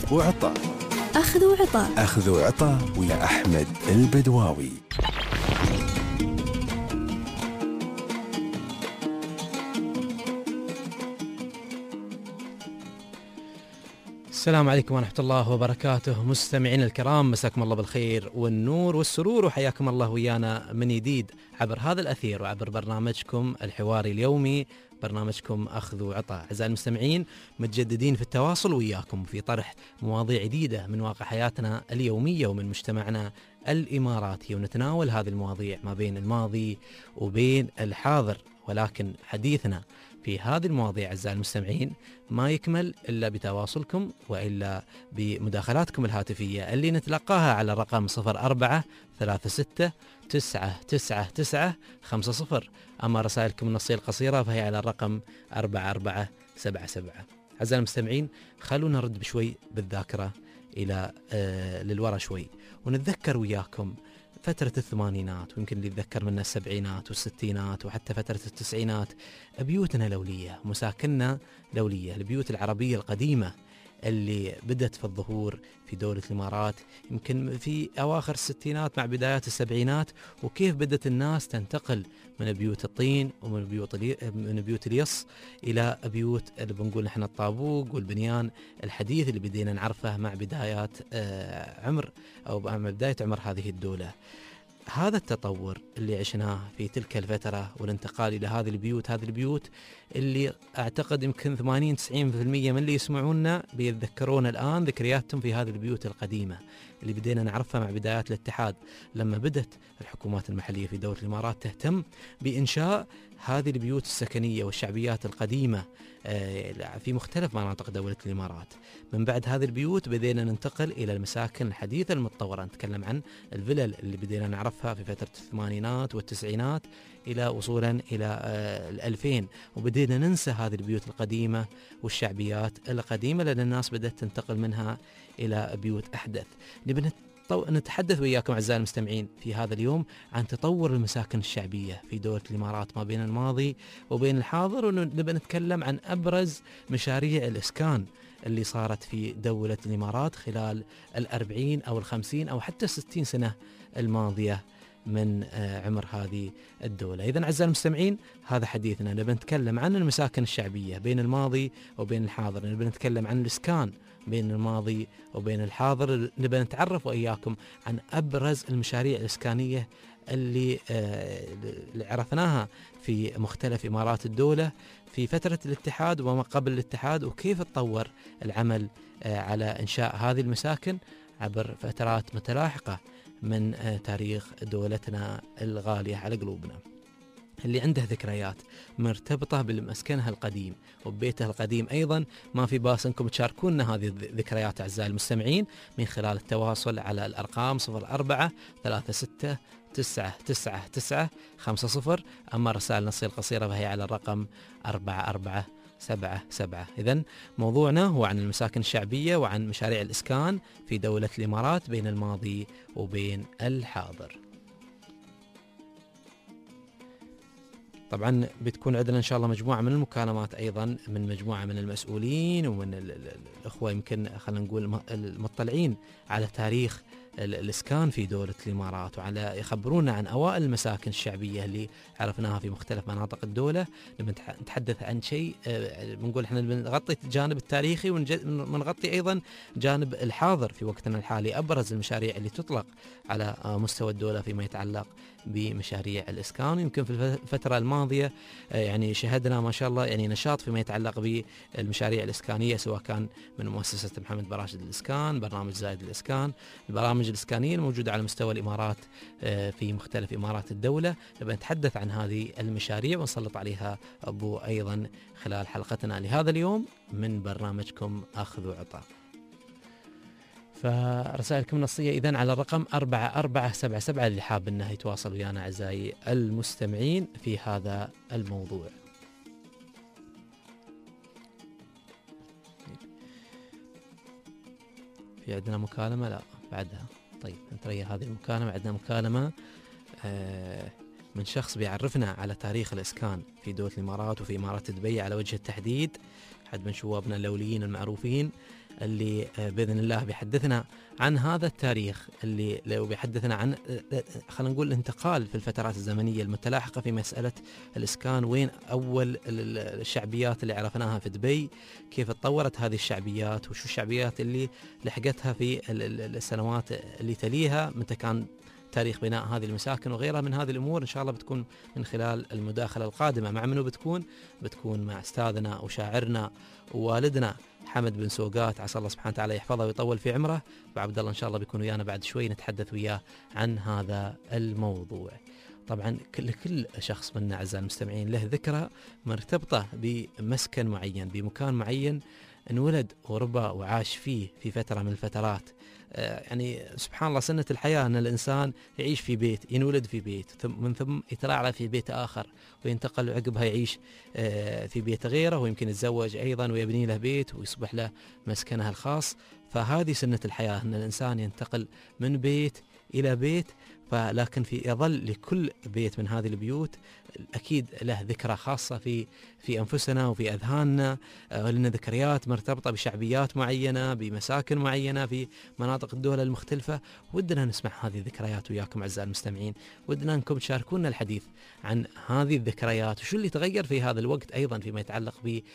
أخذ وعطاء. أخذ وعطاء. أخذ وعطاء ويا أحمد البدواوي. السلام عليكم ورحمة الله وبركاته. مستمعين الكرام، مساكم الله بالخير والنور والسرور، وحياكم الله ويانا من جديد عبر هذا الأثير وعبر برنامجكم الحواري اليومي، برنامجكم أخذ وعطاء. أعزائي المستمعين، متجددين في التواصل وياكم في طرح مواضيع جديدة من واقع حياتنا اليومية ومن مجتمعنا الإماراتي، ونتناول هذه المواضيع ما بين الماضي وبين الحاضر. ولكن حديثنا في هذه المواضيع أعزائي المستمعين ما يكمل إلا بتواصلكم وإلا بمداخلاتكم الهاتفية اللي نتلقاها على الرقم 0436 أما رسائلكم النصية القصيرة فهي على الرقم 4477. أعزائي المستمعين، خلونا نرد بشوي بالذاكرة إلى للورا شوي، ونتذكر وياكم فترة الثمانينات، ويمكن اللي يتذكر منا السبعينات والستينات وحتى فترة التسعينات. بيوتنا لولية، مساكننا لولية. البيوت العربية القديمة اللي بدت في الظهور في دولة الإمارات يمكن في أواخر الستينات مع بدايات السبعينات، وكيف بدت الناس تنتقل من بيوت الطين ومن بيوت اليص إلى بيوت اللي بنقول نحن الطابوق والبنيان الحديث اللي بدينا نعرفه مع بدايات مع بداية عمر هذه الدولة. هذا التطور اللي عشناه في تلك الفترة والانتقال إلى هذه البيوت اللي أعتقد يمكن 80-90% من اللي يسمعونا بيتذكرون الآن ذكرياتهم في هذه البيوت القديمة اللي بدينا نعرفها مع بدايات الاتحاد، لما بدت الحكومات المحلية في دولة الإمارات تهتم بإنشاء هذه البيوت السكنية والشعبيات القديمة في مختلف مناطق دولة الإمارات. من بعد هذه البيوت بدينا ننتقل إلى المساكن الحديثة المتطورة، نتكلم عن الفلل اللي بدينا نعرفها في فترة الثمانينات والتسعينات إلى وصولا إلى 2000، وبدينا ننسى هذه البيوت القديمة والشعبيات القديمة لأن الناس بدأت تنتقل منها إلى بيوت أحدث. نبي نتحدث وياكم أعزائي المستمعين في هذا اليوم عن تطور المساكن الشعبية في دولة الإمارات ما بين الماضي وبين الحاضر، ونبي نتكلم عن أبرز مشاريع الإسكان اللي صارت في دولة الإمارات خلال 40 أو 50 أو حتى 60 سنة الماضية من عمر هذه الدولة. إذن أعزائي المستمعين، هذا حديثنا. نبي نتكلم عن المساكن الشعبية بين الماضي وبين الحاضر، نبي نتكلم عن الإسكان بين الماضي وبين الحاضر، نبي نتعرف وإياكم عن أبرز المشاريع الإسكانية اللي عرفناها في مختلف إمارات الدولة في فترة الاتحاد وما قبل الاتحاد، وكيف تطور العمل على إنشاء هذه المساكن عبر فترات متلاحقة من تاريخ دولتنا الغالية على قلوبنا، اللي عنده ذكريات مرتبطة بالمسكنها القديم وببيتها القديم. أيضا ما في باس أنكم تشاركونا هذه الذكريات أعزائي المستمعين من خلال التواصل على الأرقام 0436 أما رسائل النصية القصيرة فهي على الرقم 4477. إذن موضوعنا هو عن المساكن الشعبية وعن مشاريع الإسكان في دولة الإمارات بين الماضي وبين الحاضر. طبعا بتكون عندنا إن شاء الله مجموعة من المكالمات أيضا من مجموعة من المسؤولين ومن الأخوة يمكن خلينا نقول المطلعين على تاريخ الإسكان في دولة الإمارات، وعلى يخبرونا عن أوائل المساكن الشعبية اللي عرفناها في مختلف مناطق الدولة. لما نتحدث عن شيء بنقول إحنا بنغطي الجانب التاريخي ونغطي أيضا جانب الحاضر في وقتنا الحالي. أبرز المشاريع اللي تطلق على مستوى الدولة فيما يتعلق بمشاريع الإسكان، يمكن في الفترة الماضية يعني شهدنا ما شاء الله يعني نشاط فيما يتعلق بالمشاريع الإسكانية، سواء كان من مؤسسة محمد براشد الإسكان، برنامج زايد الإسكان، البرامج الإسكانية الموجودة على مستوى الإمارات في مختلف إمارات الدولة. نبي نتحدث عن هذه المشاريع ونسلط عليها الضوء أيضا خلال حلقتنا لهذا اليوم من برنامجكم أخذ وعطاء. فرسائلكم النصية إذن على الرقم 4477 اللي حاب أنه يتواصل ويانا أعزائي المستمعين في هذا الموضوع. في عندنا مكالمة؟ لا بعدها. طيب نتريا هذه المكالمة. عندنا مكالمة من شخص بيعرفنا على تاريخ الإسكان في دولة الإمارات وفي إمارات دبي على وجه التحديد، حد من شوابنا اللوليين المعروفين اللي بإذن الله بيحدثنا عن هذا التاريخ، اللي لو بيحدثنا عن خلينا نقول الانتقال في الفترات الزمنية المتلاحقة في مسألة الإسكان. وين أول الشعبيات اللي عرفناها في دبي، كيف تطورت هذه الشعبيات، وشو الشعبيات اللي لحقتها في السنوات اللي تليها، متى كان تاريخ بناء هذه المساكن وغيرها من هذه الأمور. إن شاء الله بتكون من خلال المداخلة القادمة. مع منو بتكون مع أستاذنا وشاعرنا ووالدنا حمد بن سوقات، عسى الله سبحانه وتعالى يحفظه ويطول في عمره. وعبد الله إن شاء الله بيكون ويانا بعد شوي نتحدث وياه عن هذا الموضوع. طبعا كل شخص منا أعزائي المستمعين له ذكرى مرتبطة بمسكن معين، بمكان معين انولد وربى وعاش فيه في فترة من الفترات. يعني سبحان الله سنة الحياة أن الإنسان يعيش في بيت، ينولد في بيت، من ثم يترعرع في بيت آخر، وينتقل عقبها يعيش في بيت غيره، ويمكن يتزوج أيضا ويبني له بيت ويصبح له مسكنه الخاص. فهذه سنة الحياة، أن الإنسان ينتقل من بيت إلى بيت. لكن يظل لكل بيت من هذه البيوت أكيد له ذكرى خاصة في أنفسنا وفي أذهاننا. لنا ذكريات مرتبطة بشعبيات معينة، بمساكن معينة في مناطق الدولة المختلفة. ودنا نسمع هذه الذكريات وياكم أعزائي المستمعين، ودنا أنكم تشاركونا الحديث عن هذه الذكريات وشو اللي تغير في هذا الوقت أيضا فيما يتعلق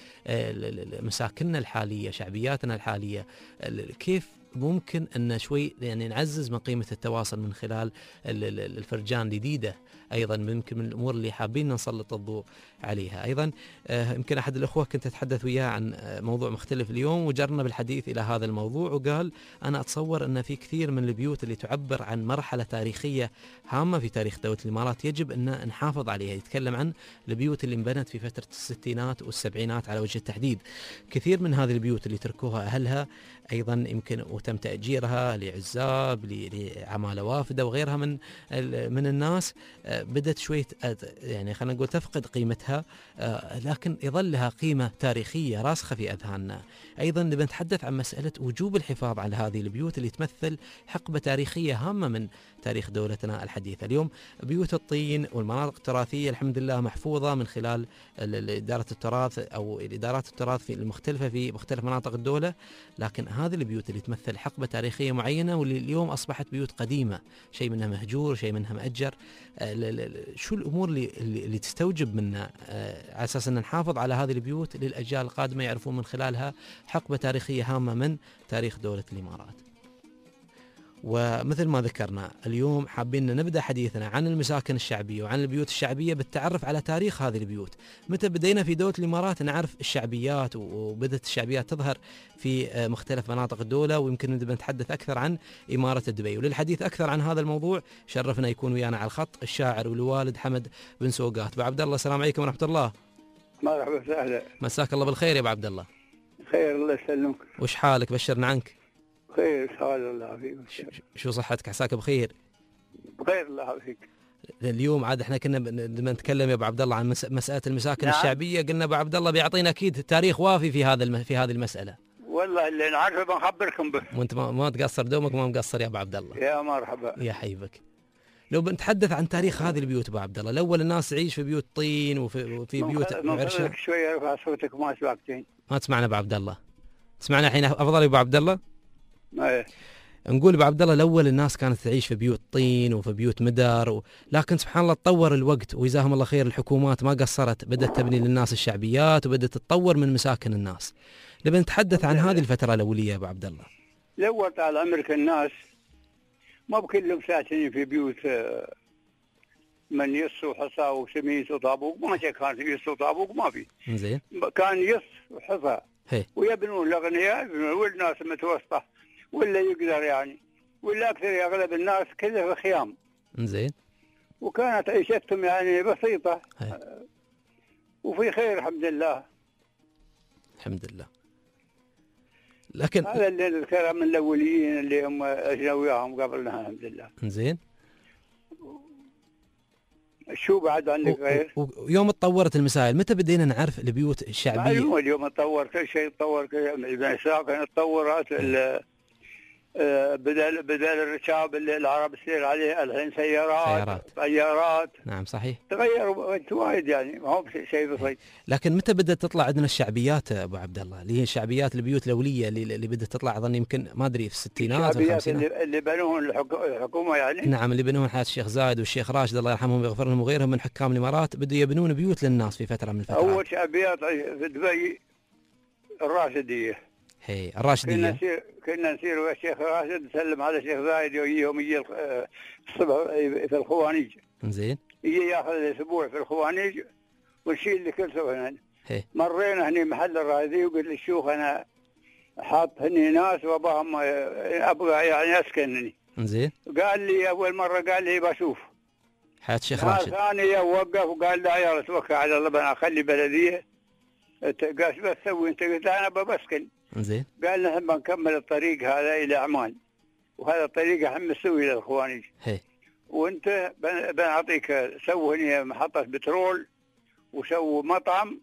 بمساكننا الحالية، شعبياتنا الحالية. كيف ممكن أن شوي يعني نعزز من قيمة التواصل من خلال الفرجان الجديدة. أيضا يمكن من الأمور اللي حابين نسلط الضوء عليها. أيضا يمكن أحد الأخوة كنت أتحدث وياه عن موضوع مختلف اليوم، وجرنا بالحديث إلى هذا الموضوع، وقال أنا أتصور أن في كثير من البيوت اللي تعبر عن مرحلة تاريخية هامة في تاريخ دولة الإمارات يجب أن نحافظ عليها. يتكلم عن البيوت اللي انبنت في فترة الستينات والسبعينات على وجه التحديد. كثير من هذه البيوت اللي تركوها أهلها أيضا يمكن وتم تأجيرها لعزاب، لعمالة وافدة وغيرها من الناس، بدأت شوية يعني خلينا نقول تفقد قيمتها، لكن يظل لها قيمة تاريخية راسخة في أذهاننا. أيضا نبي نتحدث عن مسألة وجوب الحفاظ على هذه البيوت اللي تمثل حقبة تاريخية هامة من تاريخ دولتنا الحديثة. اليوم بيوت الطين والمناطق التراثية الحمد لله محفوظة من خلال إدارة التراث أو الإدارات التراث في المختلفة في مختلف مناطق الدولة، لكن هذه البيوت اللي تمثل حقبة تاريخية معينة واللي اليوم أصبحت بيوت قديمة، شيء منها مهجور، شيء منها مأجر. شو الأمور اللي تستوجب منا على أساس أن نحافظ على هذه البيوت للأجيال القادمة يعرفون من خلالها حقبة تاريخية هامة من تاريخ دولة الإمارات. ومثل ما ذكرنا اليوم حابين نبدأ حديثنا عن المساكن الشعبية وعن البيوت الشعبية بالتعرف على تاريخ هذه البيوت. متى بدينا في دولة الإمارات نعرف الشعبيات، وبدأت الشعبيات تظهر في مختلف مناطق الدولة، ويمكن نتحدث أكثر عن إمارة دبي. وللحديث أكثر عن هذا الموضوع شرفنا يكون ويانا على الخط الشاعر والوالد حمد بن سوقات. أبو عبد الله السلام عليكم ورحمة الله. مرحبا وسهلا. مساك الله بالخير يا أبو عبد الله. خير الله يسلمك. وش حالك؟ بشرنا عنك. خير حال الله فيك. شو صحتك؟ عساك بخير. بخير الله فيك. اليوم عاد احنا كنا نتكلم يا ابو عبد الله عن مساله المساكن الشعبيه، قلنا ابو عبد الله بيعطينا اكيد تاريخ وافي في هذه المساله. والله اللي نعرفه بنخبركم به. وانت ما تقصر دومك، ما مقصر يا ابو عبد الله. يا مرحبا. يا حيبك. لو بنتحدث عن تاريخ هذه البيوت ابو عبد الله، الاول الناس تعيش في بيوت طين وفي بيوت عرشه. شويه ارفع صوتك وما سمعتين. ما تسمعنا ابو عبد الله؟ تسمعنا الحين افضل يا ابو عبد الله؟ ايه. نقول ابو عبد الله الاول الناس كانت تعيش في بيوت طين وفي بيوت مدار لكن سبحان الله تطور الوقت وجزاهم الله خير، الحكومات ما قصرت، بدات تبني للناس الشعبيات وبدات تتطور من مساكن الناس. نبي نتحدث عن هذه الفتره الاوليه يا ابو عبد الله. الاول طال عمرك الناس ما بكلهم ساكنين في بيوت من يص وحصى وسميس وطابوق، ما كان يص وطابوق ما في. زين. كان يص وحصى ويبنون الاغنياء والناس المتوسطه ولا يقدر يعني، ولا اكثر اغلب الناس كلها في خيام. زين. وكانت عيشتهم يعني بسيطه وفي خير الحمد لله. الحمد لله. لكن هذا اللي نذكره من الاوليين اللي هم اجنا وياهم قبلنا الحمد لله. زين. شو بعد عندك غير؟ ويوم تطورت المسائل متى بدينا نعرف البيوت الشعبيه؟ اليوم تطور كل شيء، تطور المساكن، تطورت بدل الركاب اللي العرب تسير عليه الحين سيارات طيارات. نعم صحيح، تغير وايد يعني، ما هو شيء بسيط. لكن متى بدأت تطلع عندنا الشعبيات ابو عبد الله، اللي هي شعبيات البيوت الاوليه اللي بدأت تطلع اظن يمكن ما ادري في الستينات والخمسينات، اللي بنوهم الحكومه يعني. نعم، اللي بنوهم حياة الشيخ زايد والشيخ راشد الله يرحمهم ويغفر لهم وغيرهم من حكام الامارات، بدوا يبنون بيوت للناس في فتره من الفترات. اول شعبيات في دبي الراشديه. هي الراشديه. كنا نسير ويا الشيخ راشد نسلم على الشيخ زايد ويجيهم يجي الصبح في الخوانيج. زين. يجي ياخذ الاسبوع في الخوانيج ونشيل لكل سوى هنا. مرينا هني محل الراشدي وقلت للشيوخ انا حاط هني ناس واباهم ابغى يعني اسكنني. زين. قال لي اول مره قال لي بشوف حياة الشيخ راشد. ثانيه وقف وقال لا يا توكل على الله انا اخلي بلديه. قال شو بتسوي انت؟ قلت انا بسكن. زين. قال نحن بنكمل الطريق هذا الى عمان، وهذا الطريق احنا مسوي للخوانيج. وانت بنعطيك سوي هنا محطه بترول وسووا مطعم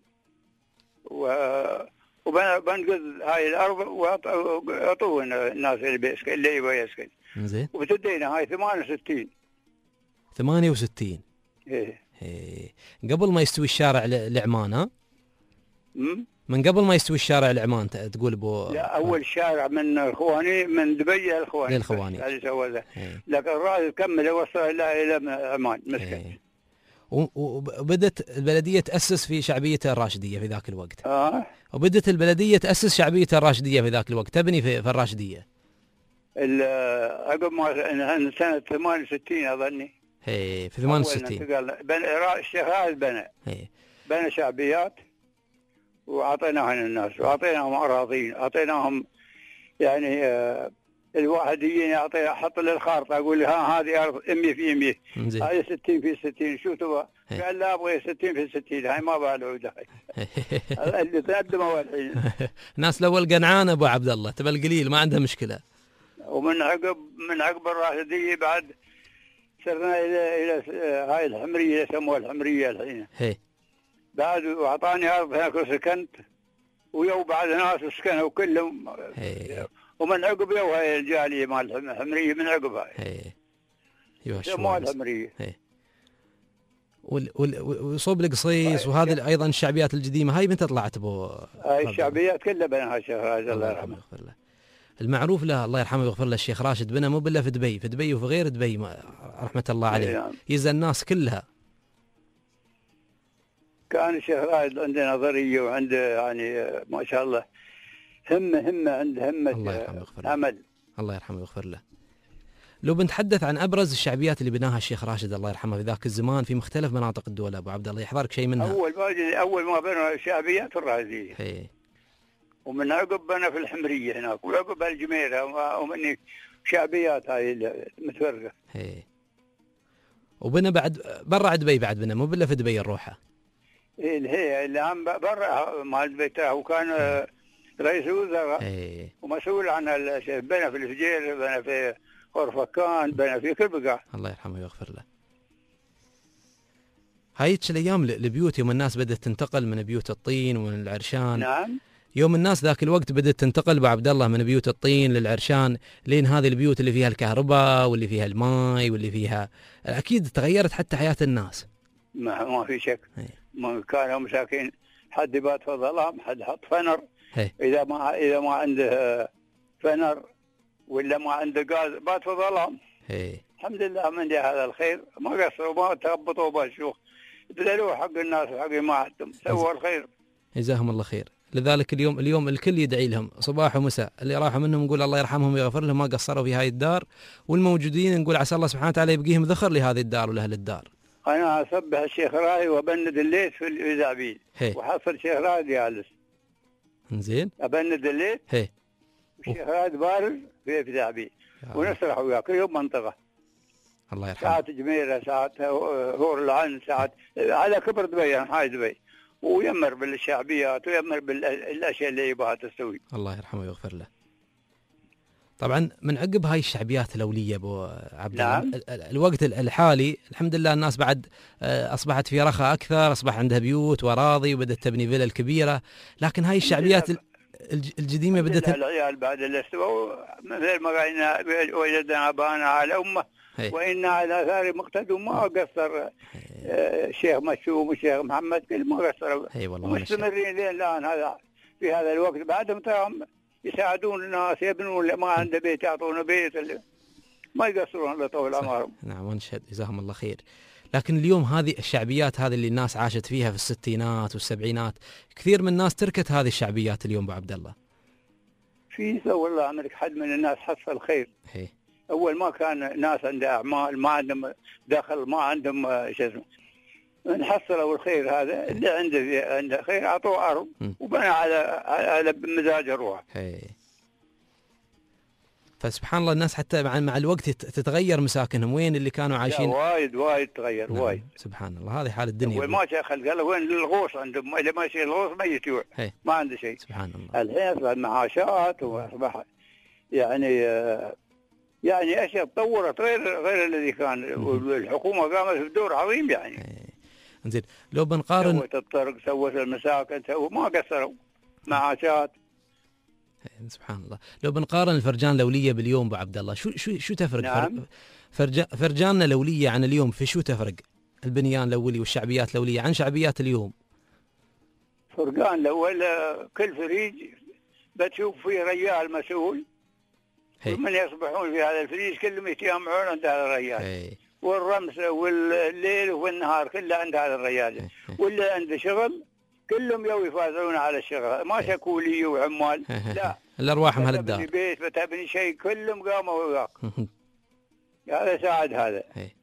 وبنقذ هاي الارض واعطونا الناس اللي بيسكن اللي يبغى يسكن. زين. وبتدينا هاي 68. 68. ايه. قبل ما يستوي الشارع لعمان. ها؟ من قبل ما يستوي الشارع لعمان تقول ابو. لا اول شارع من الخواني من دبي للخواني. للخواني. هذا سوى ذا. لكن الرائد كمل وصل الى عمان مسكن. وبدت البلديه تاسس في شعبيه الراشديه في ذاك الوقت. وبدت البلديه تاسس شعبيه الراشديه في ذاك الوقت، تبني في الراشديه. عقب ما سنه 68 اظني. في 68. الشيخ راشد بنى شعبيات واعطيناها للناس واعطيناهم اراضين، اعطيناهم يعني الواحد يجيني اعطيه احط له الخارطه اقول ها هذه ارض 100 في 100 هذه 60 في 60 شو تبغى؟ قال لا ابغى 60 في 60 هاي ما بالعوده هاي اللي تقدموا الحين. ناس الاول قنعان ابو عبد الله تبى القليل ما عندها مشكله. ومن عقب الراشديه بعد صرنا الى هاي الحمريه يسموها الحمريه الحين. بعد واعطاني ارض هناك وسكنت ويو بعد ناس وسكنوا كلهم. ومن عقب يو هاي الجاليه مال الحمريه من عقب هاي. يسموها الحمريه. وصوب القصيص وهذه ايضا الشعبيات القديمه هاي متى طلعت ابو؟ هاي الشعبيات كلها بناها الشيخ راشد الله يرحمه. المعروف له الله يرحمه ويغفر له الشيخ راشد بنى مو بالله في دبي وفي غير دبي رحمه الله عليه. يزن الناس كلها. كان الشيخ راشد عنده نظريه وعنده يعني ما شاء الله همه عنده همه عمل. الله يرحمه ويغفر له. لو بنتحدث عن ابرز الشعبيات اللي بناها الشيخ راشد الله يرحمه في ذاك الزمان في مختلف مناطق الدول ابو عبد الله يحضرك شيء منها؟ اول ما بنوا الشعبيات الراشديه. ومن عقب بنى في الحمريه هناك وعقب الجميره ومن شعبيات هاي المتفرقه. وبنى بعد برا دبي بعد بنى مو بالله في دبي الروحه. هي اللي عم برا مال بيته وكان رئيس وزراء ومسؤول عن الشيء. بنى في الفجير بنى في خرفكان بنى في كل بقعه. الله يرحمه ويغفر له. هايتش الايام البيوت يوم الناس بدات تنتقل من بيوت الطين ومن العرشان. نعم. يوم الناس ذاك الوقت بدات تنتقل ابو عبد الله من بيوت الطين للعرشان لين هذه البيوت اللي فيها الكهرباء واللي فيها الماء واللي فيها اكيد تغيرت حتى حياه الناس. ما في شك. ما كانوا مساكين حد يبات في الظلام حد حط فنر. اذا ما عنده فنر ولا ما عنده غاز بات في الظلام. الحمد لله من هذا الخير ما قصروا ما تهبطوا بالشيوخ دلوا حق الناس وحق ما عندهم سووا الخير جزاهم الله خير. لذلك اليوم الكل يدعي لهم صباح ومساء، اللي راحوا منهم نقول الله يرحمهم ويغفر لهم ما قصروا في هاي الدار، والموجودين نقول عسى الله سبحانه وتعالى يبقيهم ذخر لهذه الدار ولأهل الدار. انا اصبح الشيخ راشد وابند الليث في الإذاعبيل وحصل الشيخ راشد جالس. زين. ابند الليث. الشيخ راشد بارز في الإذاعبيل ونسرح وياه كل يوم منطقه. الله يرحمه. ساعات جميله ساعات هور العين ساعات على كبر دبي هاي دبي ويمر بالشعبيات ويمر بالاشياء اللي يبغاها تسوي. الله يرحمه ويغفر له. طبعا من عقب هاي الشعبيات الاوليه ابو عبد الله. نعم. الوقت الحالي الحمد لله الناس بعد اصبحت في رخاء اكثر، اصبح عندها بيوت واراضي وبدات تبني فيلل كبيره، لكن هاي الشعبيات الجديمة بدت العيال بعد الاستوى مثل ما قلنا وجدنا أبانا على أمة وإنا على آثار مقتدون. ما قصر الشيخ مشوم والشيخ محمد كل ما قصروا مستمرين لين الآن. هذا في هذا الوقت بعدهم تراهم يساعدون الناس يبنون اللي ما عنده بيت يعطونه بيت ما يقصرون الله طول عمرهم. نعم ونشهد جزاهم الله خير. لكن اليوم هذه الشعبيات هذه اللي الناس عاشت فيها في الستينات والسبعينات كثير من الناس تركت هذه الشعبيات اليوم ابو عبد الله. في والله عمرك حد من الناس حصل خير. اول ما كان ناس عنده اعمال ما عندهم دخل ما عندهم شو اسمه نحصلوا الخير هذا اللي عنده خير اعطوه ارض وبنى على مزاج الروح. فسبحان الله الناس حتى مع الوقت تتغير مساكنهم. وين اللي كانوا عايشين وايد تغير. نعم. وايد سبحان الله. هذه حال الدنيا. وما شاخل قال وين الغوص عندهم اللي ماشي الغوص ميت ما عنده شيء. سبحان الله. الحين اصبح معاشات واصبح يعني اشياء تطورت غير الذي كان. والحكومه قامت بدور عظيم يعني. انزين لو بنقارن سوت الطرق سوت المساكن ما قصروا معاشات. سبحان الله. لو بنقارن الفرجان الأولية باليوم ابو عبد الله شو تفرق؟ نعم. فرجاننا الأولية عن اليوم في شو تفرق؟ البنيان الأولي والشعبيات الأولية عن شعبيات اليوم. فرقان الأول كل فريج بتشوف فيه رجال مسؤول ومن يصبحون في هذا الفريج كلهم يتجمعون عند هذا الرجال. والرمس والليل والنهار كله عند هذا الرجال. واللي عنده شغل كلهم يفاضلون على الشغل. ما شكولي وعمال لا الأرواح مهل الدار. بيت بتبني شيء كلهم قاموا وياك. هذا ساعد هذا.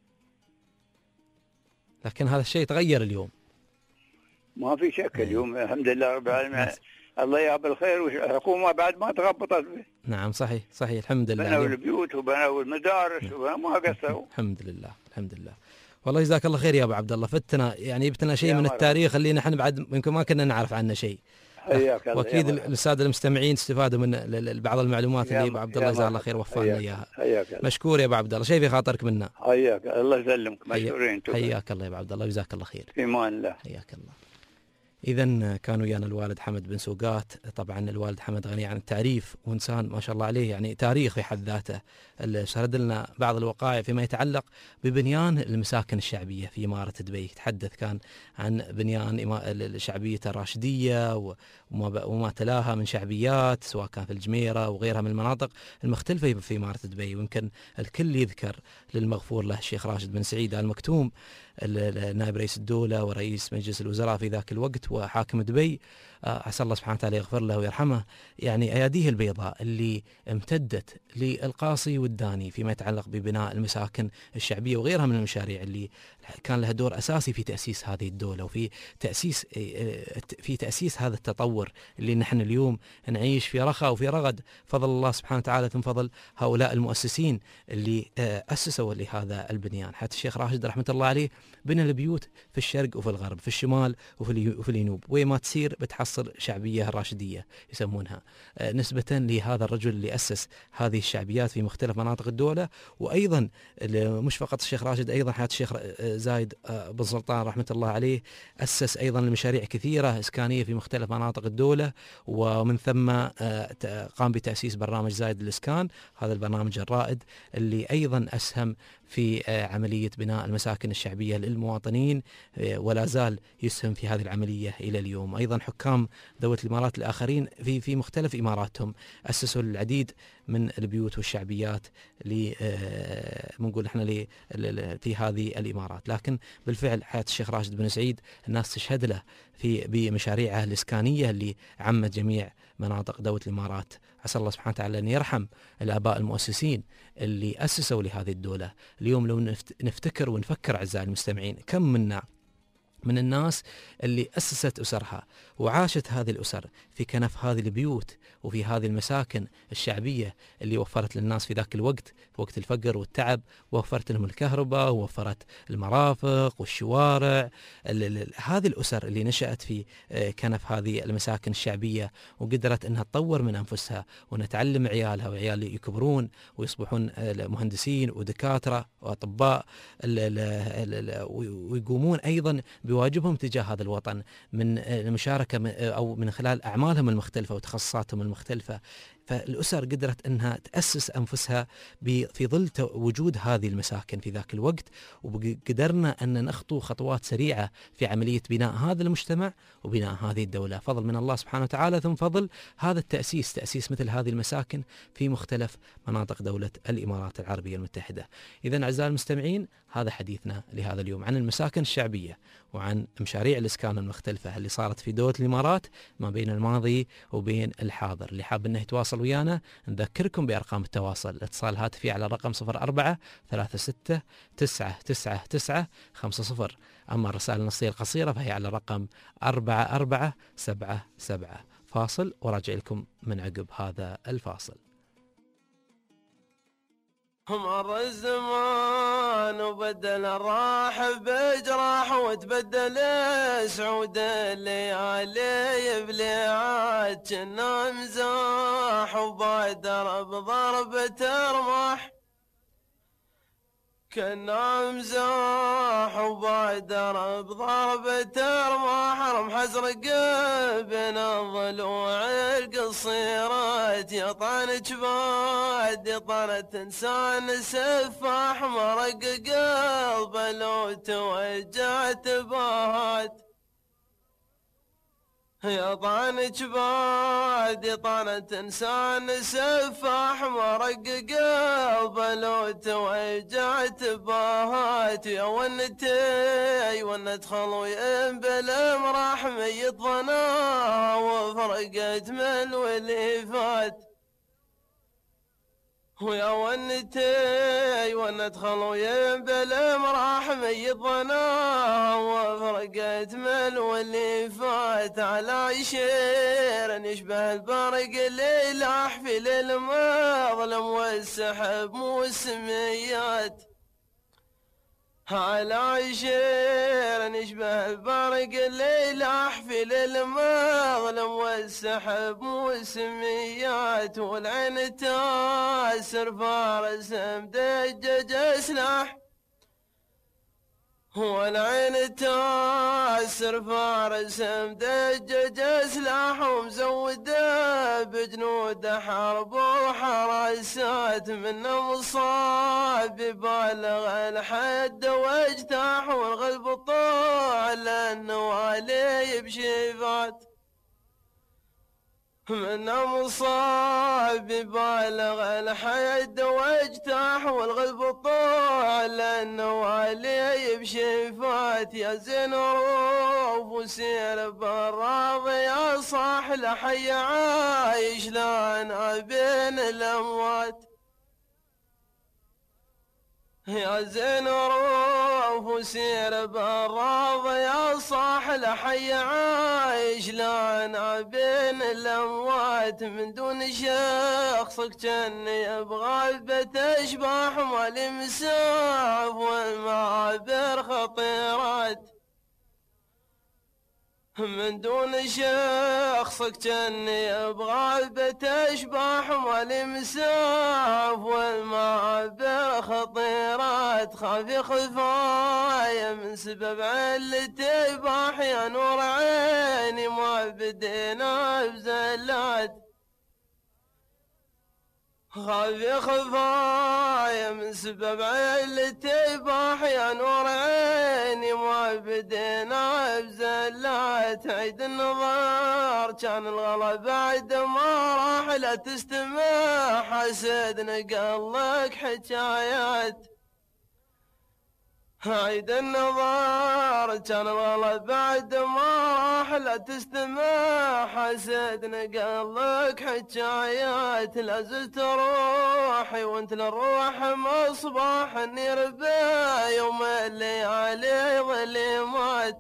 لكن هذا الشيء تغير اليوم. ما في شك اليوم الحمد لله رب العالمين. الله يعطي الخير. والحكومة بعد ما تغبطت به. نعم صحيح الحمد لله. بنوا البيوت وبنوا المدارس وما قصروا. الحمد لله. والله جزاك الله خير يا ابو عبد الله. فتنا يعني جبت لنا شيء من التاريخ اللي نحن بعد يمكن ما كنا نعرف عنه شيء. حياك الله. واكيد الساده المستمعين استفادوا من بعض المعلومات اللي ابو عبد الله جزاه الله خير وفقنا اياها. مشكور يا ابو عبد الله. شيء في خاطرك منا. حياك الله يسلمك. مشكورين. حياك الله يا ابو عبد الله جزاك الله خير. في امان الله. حياك الله. إذا كان ويانا الوالد حمد بن سوقات. طبعا الوالد حمد غني عن التعريف وإنسان ما شاء الله عليه يعني تاريخ في حد ذاته. سرد لنا بعض الوقائع فيما يتعلق ببنيان المساكن الشعبية في إمارة دبي. تحدث كان عن بنيان الشعبية الراشدية وما تلاها من شعبيات سواء كان في الجميرة وغيرها من المناطق المختلفة في إمارة دبي. ويمكن الكل يذكر للمغفور له الشيخ راشد بن سعيد آل مكتوم نائب رئيس الدولة ورئيس مجلس الوزراء في ذاك الوقت وحاكم دبي. عسى الله سبحانه وتعالى يغفر له ويرحمه. يعني أياديه البيضاء اللي امتدت للقاصي والداني فيما يتعلق ببناء المساكن الشعبية وغيرها من المشاريع اللي كان لها دور أساسي في تأسيس هذه الدولة وفي تأسيس هذا التطور اللي نحن اليوم نعيش في رخاء وفي رغد فضل الله سبحانه وتعالى ثم فضل هؤلاء المؤسسين اللي أسسوا لهذا البنيان. حتى الشيخ راشد رحمة الله عليه بنى البيوت في الشرق وفي الغرب في الشمال وفي الجنوب. وين ما تسير بتحصل شعبية راشدية يسمونها نسبة لهذا الرجل اللي أسس هذه الشعبيات في مختلف مناطق الدولة. وأيضا مش فقط الشيخ راشد أيضا حتى الشيخ زايد بن سلطان رحمة الله عليه أسس أيضا لمشاريع كثيرة إسكانية في مختلف مناطق الدولة. ومن ثم قام بتأسيس برنامج زايد للإسكان. هذا البرنامج الرائد اللي أيضا أسهم في عملية بناء المساكن الشعبية للمواطنين ولا زال يسهم في هذه العملية إلى اليوم. أيضا حكام دولة الإمارات الآخرين في مختلف إماراتهم أسسوا العديد من البيوت والشعبيات نقول احنا في هذه الإمارات. لكن بالفعل حياة الشيخ راشد بن سعيد الناس تشهد له بمشاريعه الإسكانية اللي عمت جميع مناطق دولة الإمارات. عسى الله سبحانه وتعالى أن يرحم الآباء المؤسسين اللي أسسوا لهذه الدولة. اليوم لو نفتكر ونفكر أعزائي المستمعين كم منا من الناس اللي أسست أسرها وعاشت هذه الأسر في كنف هذه البيوت وفي هذه المساكن الشعبية اللي وفرت للناس في ذاك الوقت في وقت الفقر والتعب. وفرت لهم الكهرباء ووفرت المرافق والشوارع. هذه الأسر اللي نشأت في كنف هذه المساكن الشعبية وقدرت أنها تطور من أنفسها وأنها تعلم عيالها وعيال يكبرون ويصبحون مهندسين ودكاترة وأطباء ويقومون أيضا بواجبهم تجاه هذا الوطن من المشاركة أو من خلال أعمالهم المختلفة وتخصصاتهم المختلفة. فالأسر قدرت أنها تأسس أنفسها في ظل وجود هذه المساكن في ذاك الوقت، وقدرنا أن نخطو خطوات سريعة في عملية بناء هذا المجتمع وبناء هذه الدولة، فضل من الله سبحانه وتعالى، ثم فضل هذا تأسيس مثل هذه المساكن في مختلف مناطق دولة الإمارات العربية المتحدة. إذن أعزائي المستمعين، هذا حديثنا لهذا اليوم عن المساكن الشعبية وعن مشاريع الإسكان المختلفة اللي صارت في دولة الإمارات ما بين الماضي وبين الحاضر. اللي حاب أنه يتواصل ويانا نذكركم بأرقام التواصل، الاتصال هاتفي على الرقم 04-36-999-50. أما الرسائل النصية القصيرة فهي على الرقم 4477. فاصل وراجع لكم من عقب هذا الفاصل. مر الزمان وبدل الراح بجراح، وتبدل سعود الليالي بليعات، كنا مزاح وبادر بضربة رمح، كنا مزاح وبادر بضربة رمح، رمح ازرق بين الضلوع القصيرات، يطعن جباد يطعنة انسان سفاح، مرق قلبه لو توجعت بهات، يطعن جباد يطعنة انسان سفاح، مرق قلبه لو توجعت بهات، يا ونتي ونت خلوي بالامراح، ميت ظنا وفرقت من واللي فات، ويا ونتي ونت خلوي بالامراح، ميت ظنا وفرقت من واللي فات، على شير يشبه البرق اللي لاح في ليل مظلم والسحب موسميات، على شير يشبه البرق اللي لاح في ليل مظلم والسحب موسميات، والعين تاسر فارس مدجج سلاح، والعين تاسر فارس مدجج سلاح، ومزوده بجنود حرب وحراسات، من مصاب بالغ الحد واجتاح، والغلب طال النوالي بشيفات، من مصاب بالغ الحد واجتاح، والغلب طال النوالي بشيفات، يا زين روف وسير بالراضي يا صاح، لحي عايش لنا بين الاموات، يا زين روف وسير بالراضي يا صاح، لحي عايش لنا بين الاموات، من دون شخصك جني يبغى بيت اشباح، مالي مساف والمعابر خطيرات، من دون شخصك جني يبغى بيت اشباح، مالي مساف والمعابر خطيرات، خافي خفايا من سبب علتي باح، يا نور عيني ما بدينا بزلات، خافي خفايا من سبب علتي باح، يا نور عيني ما بدينا بزلات، عيد النظر كان الغلا بعد ما راح، لا تستمع حسد نقلك حكايات، عيد النظر كان الغلا بعد ما راح، لا تستمع حسد نقلك حكايات، لا زلت روحي وانت للروح مصباح، اني ربا يوم الليالي ظلمات،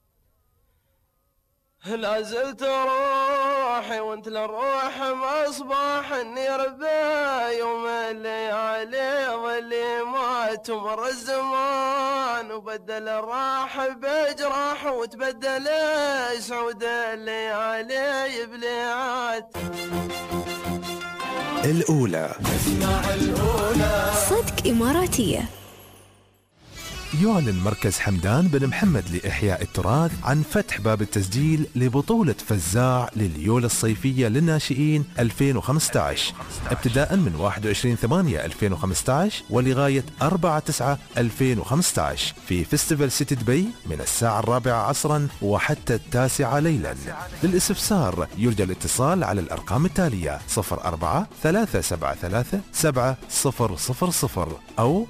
لا زلت روحي وانت للروح مصباح، اني ربا يوم الليالي ظلمات، ومر الزمان وبدل الراح بجراح، وتبدل سعود الليالي بليعات. الأولى صدق إماراتية. يعلن مركز حمدان بن محمد لإحياء التراث عن فتح باب التسجيل لبطولة فزاع لليولة الصيفية للناشئين 2015 ابتداء من 21/8/2015 ولغاية 4/9/2015 في فيستيفال سيتي دبي من الساعة 4 عصرا وحتى 9 ليلا. للاستفسار يرجى الاتصال على الأرقام التالية 04-373-7000 أو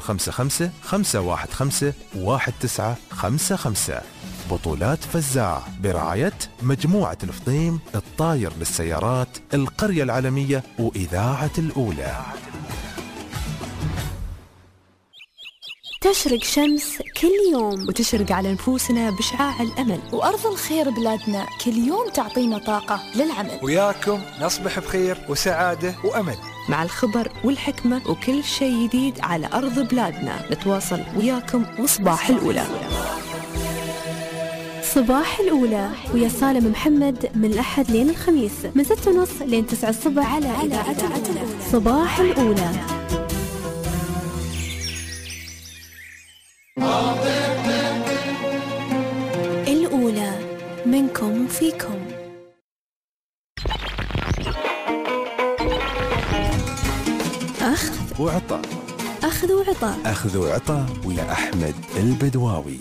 055-515-1955. بطولات فزاع برعاية مجموعة الفطيم، الطاير للسيارات، القرية العالمية وإذاعة الأولى. تشرق شمس كل يوم وتشرق على نفوسنا بشعاع الأمل، وأرض الخير بلادنا كل يوم تعطينا طاقة للعمل. وياكم نصبح بخير وسعادة وأمل مع الخبر والحكمة وكل شيء جديد على أرض بلادنا. نتواصل وياكم وصباح الأولى. صباح الأولى ويا سالم محمد من الأحد لين الخميس من 6:30 لين 9 الصبح على إذاعة الأولى. صباح الأولى. الأولى منكم وفيكم. أخذ وعطاء. أخذ وعطاء. أخذ وعطاء ويا أحمد البدواوي.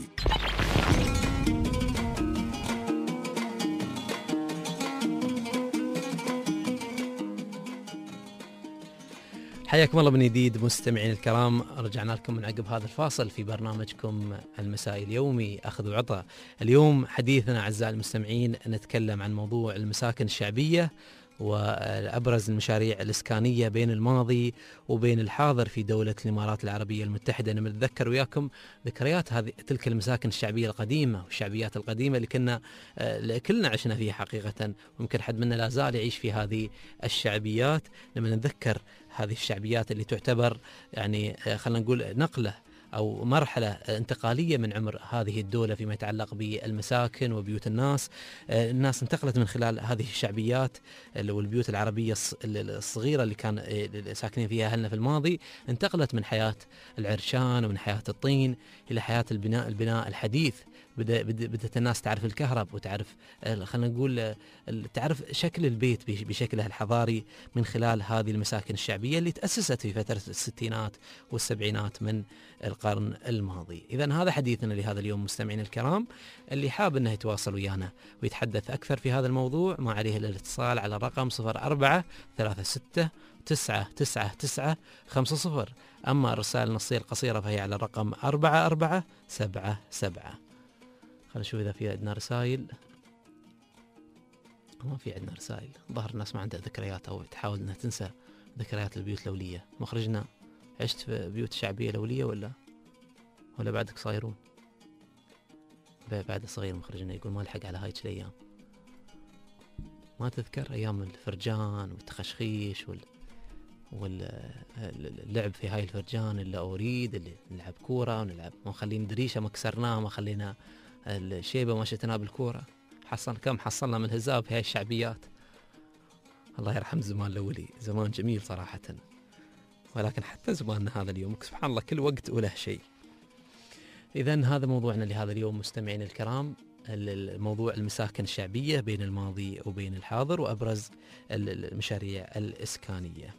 حياكم الله من جديد مستمعين الكرام. رجعنا لكم من عقب هذا الفاصل في برنامجكم المسائي اليومي أخذ وعطاء. اليوم حديثنا أعزائي المستمعين نتكلم عن موضوع المساكن الشعبية وأبرز المشاريع الإسكانية بين الماضي وبين الحاضر في دولة الإمارات العربية المتحدة. نتذكر وياكم ذكريات هذه تلك المساكن الشعبية القديمة والشعبيات القديمة اللي كلنا عشنا فيها حقيقة، ويمكن حد منا لا زال يعيش في هذه الشعبيات. لما نتذكر هذه الشعبيات اللي تعتبر يعني خلينا نقول نقلة أو مرحلة انتقالية من عمر هذه الدولة فيما يتعلق بالمساكن وبيوت الناس. الناس انتقلت من خلال هذه الشعبيات والبيوت العربية الصغيرة اللي كان ساكنين فيها أهلنا في الماضي، انتقلت من حياة العرشان ومن حياة الطين إلى حياة البناء الحديث. بدأت الناس تعرف الكهرب وتعرف خلينا نقول تعرف شكل البيت بشكله الحضاري من خلال هذه المساكن الشعبية اللي تأسست في فترة الستينات والسبعينات من القرن الماضي. إذن هذا حديثنا لهذا اليوم مستمعين الكرام. اللي حاب أنه يتواصل ويانا ويتحدث أكثر في هذا الموضوع ما عليه إلا الاتصال على الرقم 04-36-999-50. أما الرسائل النصية القصيرة فهي على الرقم 4477. خلينا نشوف إذا في عندنا رسائل. ما في عندنا رسائل. ظهر الناس ما عندها ذكريات أو تحاول أنها تنسى ذكريات البيوت الأولية. مخرجنا عشت في بيوت شعبية الأولية ولا بعدك صايرون؟ بعد صغير مخرجنا يقول ما لحق على هاي الأيام. ما تذكر أيام الفرجان والتخشخيش واللعب في هاي الفرجان اللي أريد اللي نلعب كورة ونلعب ما خلينا دريشة ما كسرناها ما خلينا الشيبة ما شتناه بالكورة. كم حصلنا من الهزاب في هاي الشعبيات. الله يرحم زمان الأولي، زمان جميل صراحة. ولكن حتى زماننا هذا اليوم سبحان الله كل وقت وله شيء. إذن هذا موضوعنا لهذا اليوم مستمعين الكرام، الموضوع المساكن الشعبية بين الماضي وبين الحاضر وأبرز المشاريع الإسكانية.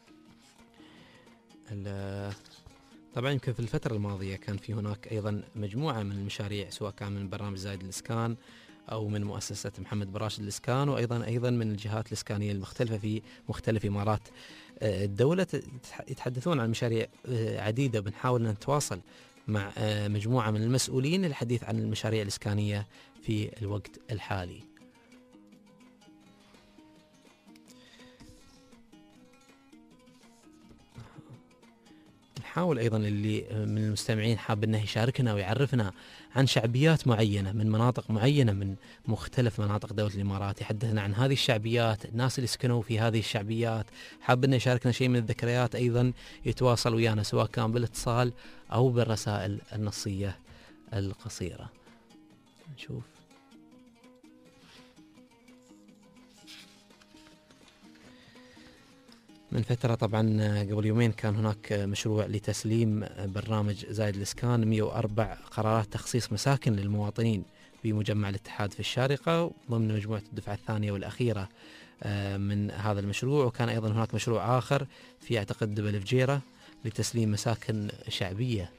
طبعا يمكن في الفترة الماضية كان في هناك أيضا مجموعة من المشاريع سواء كان من برنامج زايد الإسكان أو من مؤسسة محمد براشد الإسكان وأيضا من الجهات الإسكانية المختلفة في مختلف إمارات الدولة يتحدثون عن مشاريع عديدة. بنحاول أن نتواصل مع مجموعة من المسؤولين للحديث عن المشاريع الإسكانية في الوقت الحالي. نحاول أيضا اللي من المستمعين حاب أنه يشاركنا ويعرفنا عن شعبيات معينة من مناطق معينة من مختلف مناطق دولة الإمارات، يحدثنا عن هذه الشعبيات، الناس اللي سكنوا في هذه الشعبيات. حاب أنه يشاركنا شيء من الذكريات أيضا يتواصل ويانا سواء كان بالاتصال أو بالرسائل النصية القصيرة. نشوف من فترة طبعا قبل يومين كان هناك مشروع لتسليم برنامج زايد الإسكان، 104 قرارات تخصيص مساكن للمواطنين بمجمع الاتحاد في الشارقة ضمن مجموعة الدفعة الثانية والأخيرة من هذا المشروع. وكان أيضا هناك مشروع آخر في أعتقد دبل الفجيرة لتسليم مساكن شعبية.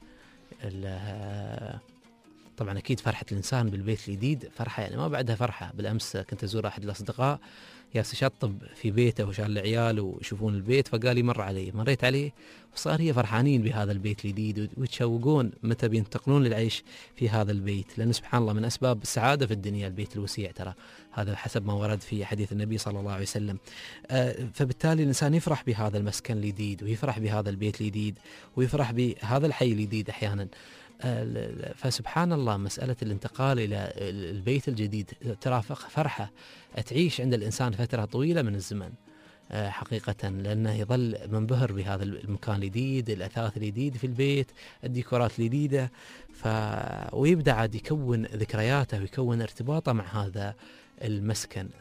طبعا أكيد فرحة الإنسان بالبيت الجديد فرحة يعني ما بعدها فرحة. بالأمس كنت أزور أحد الأصدقاء ياس يشطب في بيته وشال العيال ويشوفون البيت، فقال لي مريت عليه وصار هي فرحانين بهذا البيت الجديد ويتشوقون متى بينتقلون للعيش في هذا البيت، لأن سبحان الله من أسباب السعادة في الدنيا البيت الوسيع، ترى هذا حسب ما ورد في حديث النبي صلى الله عليه وسلم. فبالتالي الإنسان يفرح بهذا المسكن الجديد ويفرح بهذا البيت الجديد ويفرح بهذا الحي الجديد أحيانا. فسبحان الله مسألة الانتقال إلى البيت الجديد ترى فرحة تعيش عند الإنسان فترة طويلة من الزمن حقيقة، لأنه يظل منبهر بهذا المكان الجديد، الأثاث الجديد في البيت، الديكورات الجديدة، ويبدأ عاد يكون ذكرياته ويكون ارتباطه مع هذا المسكن.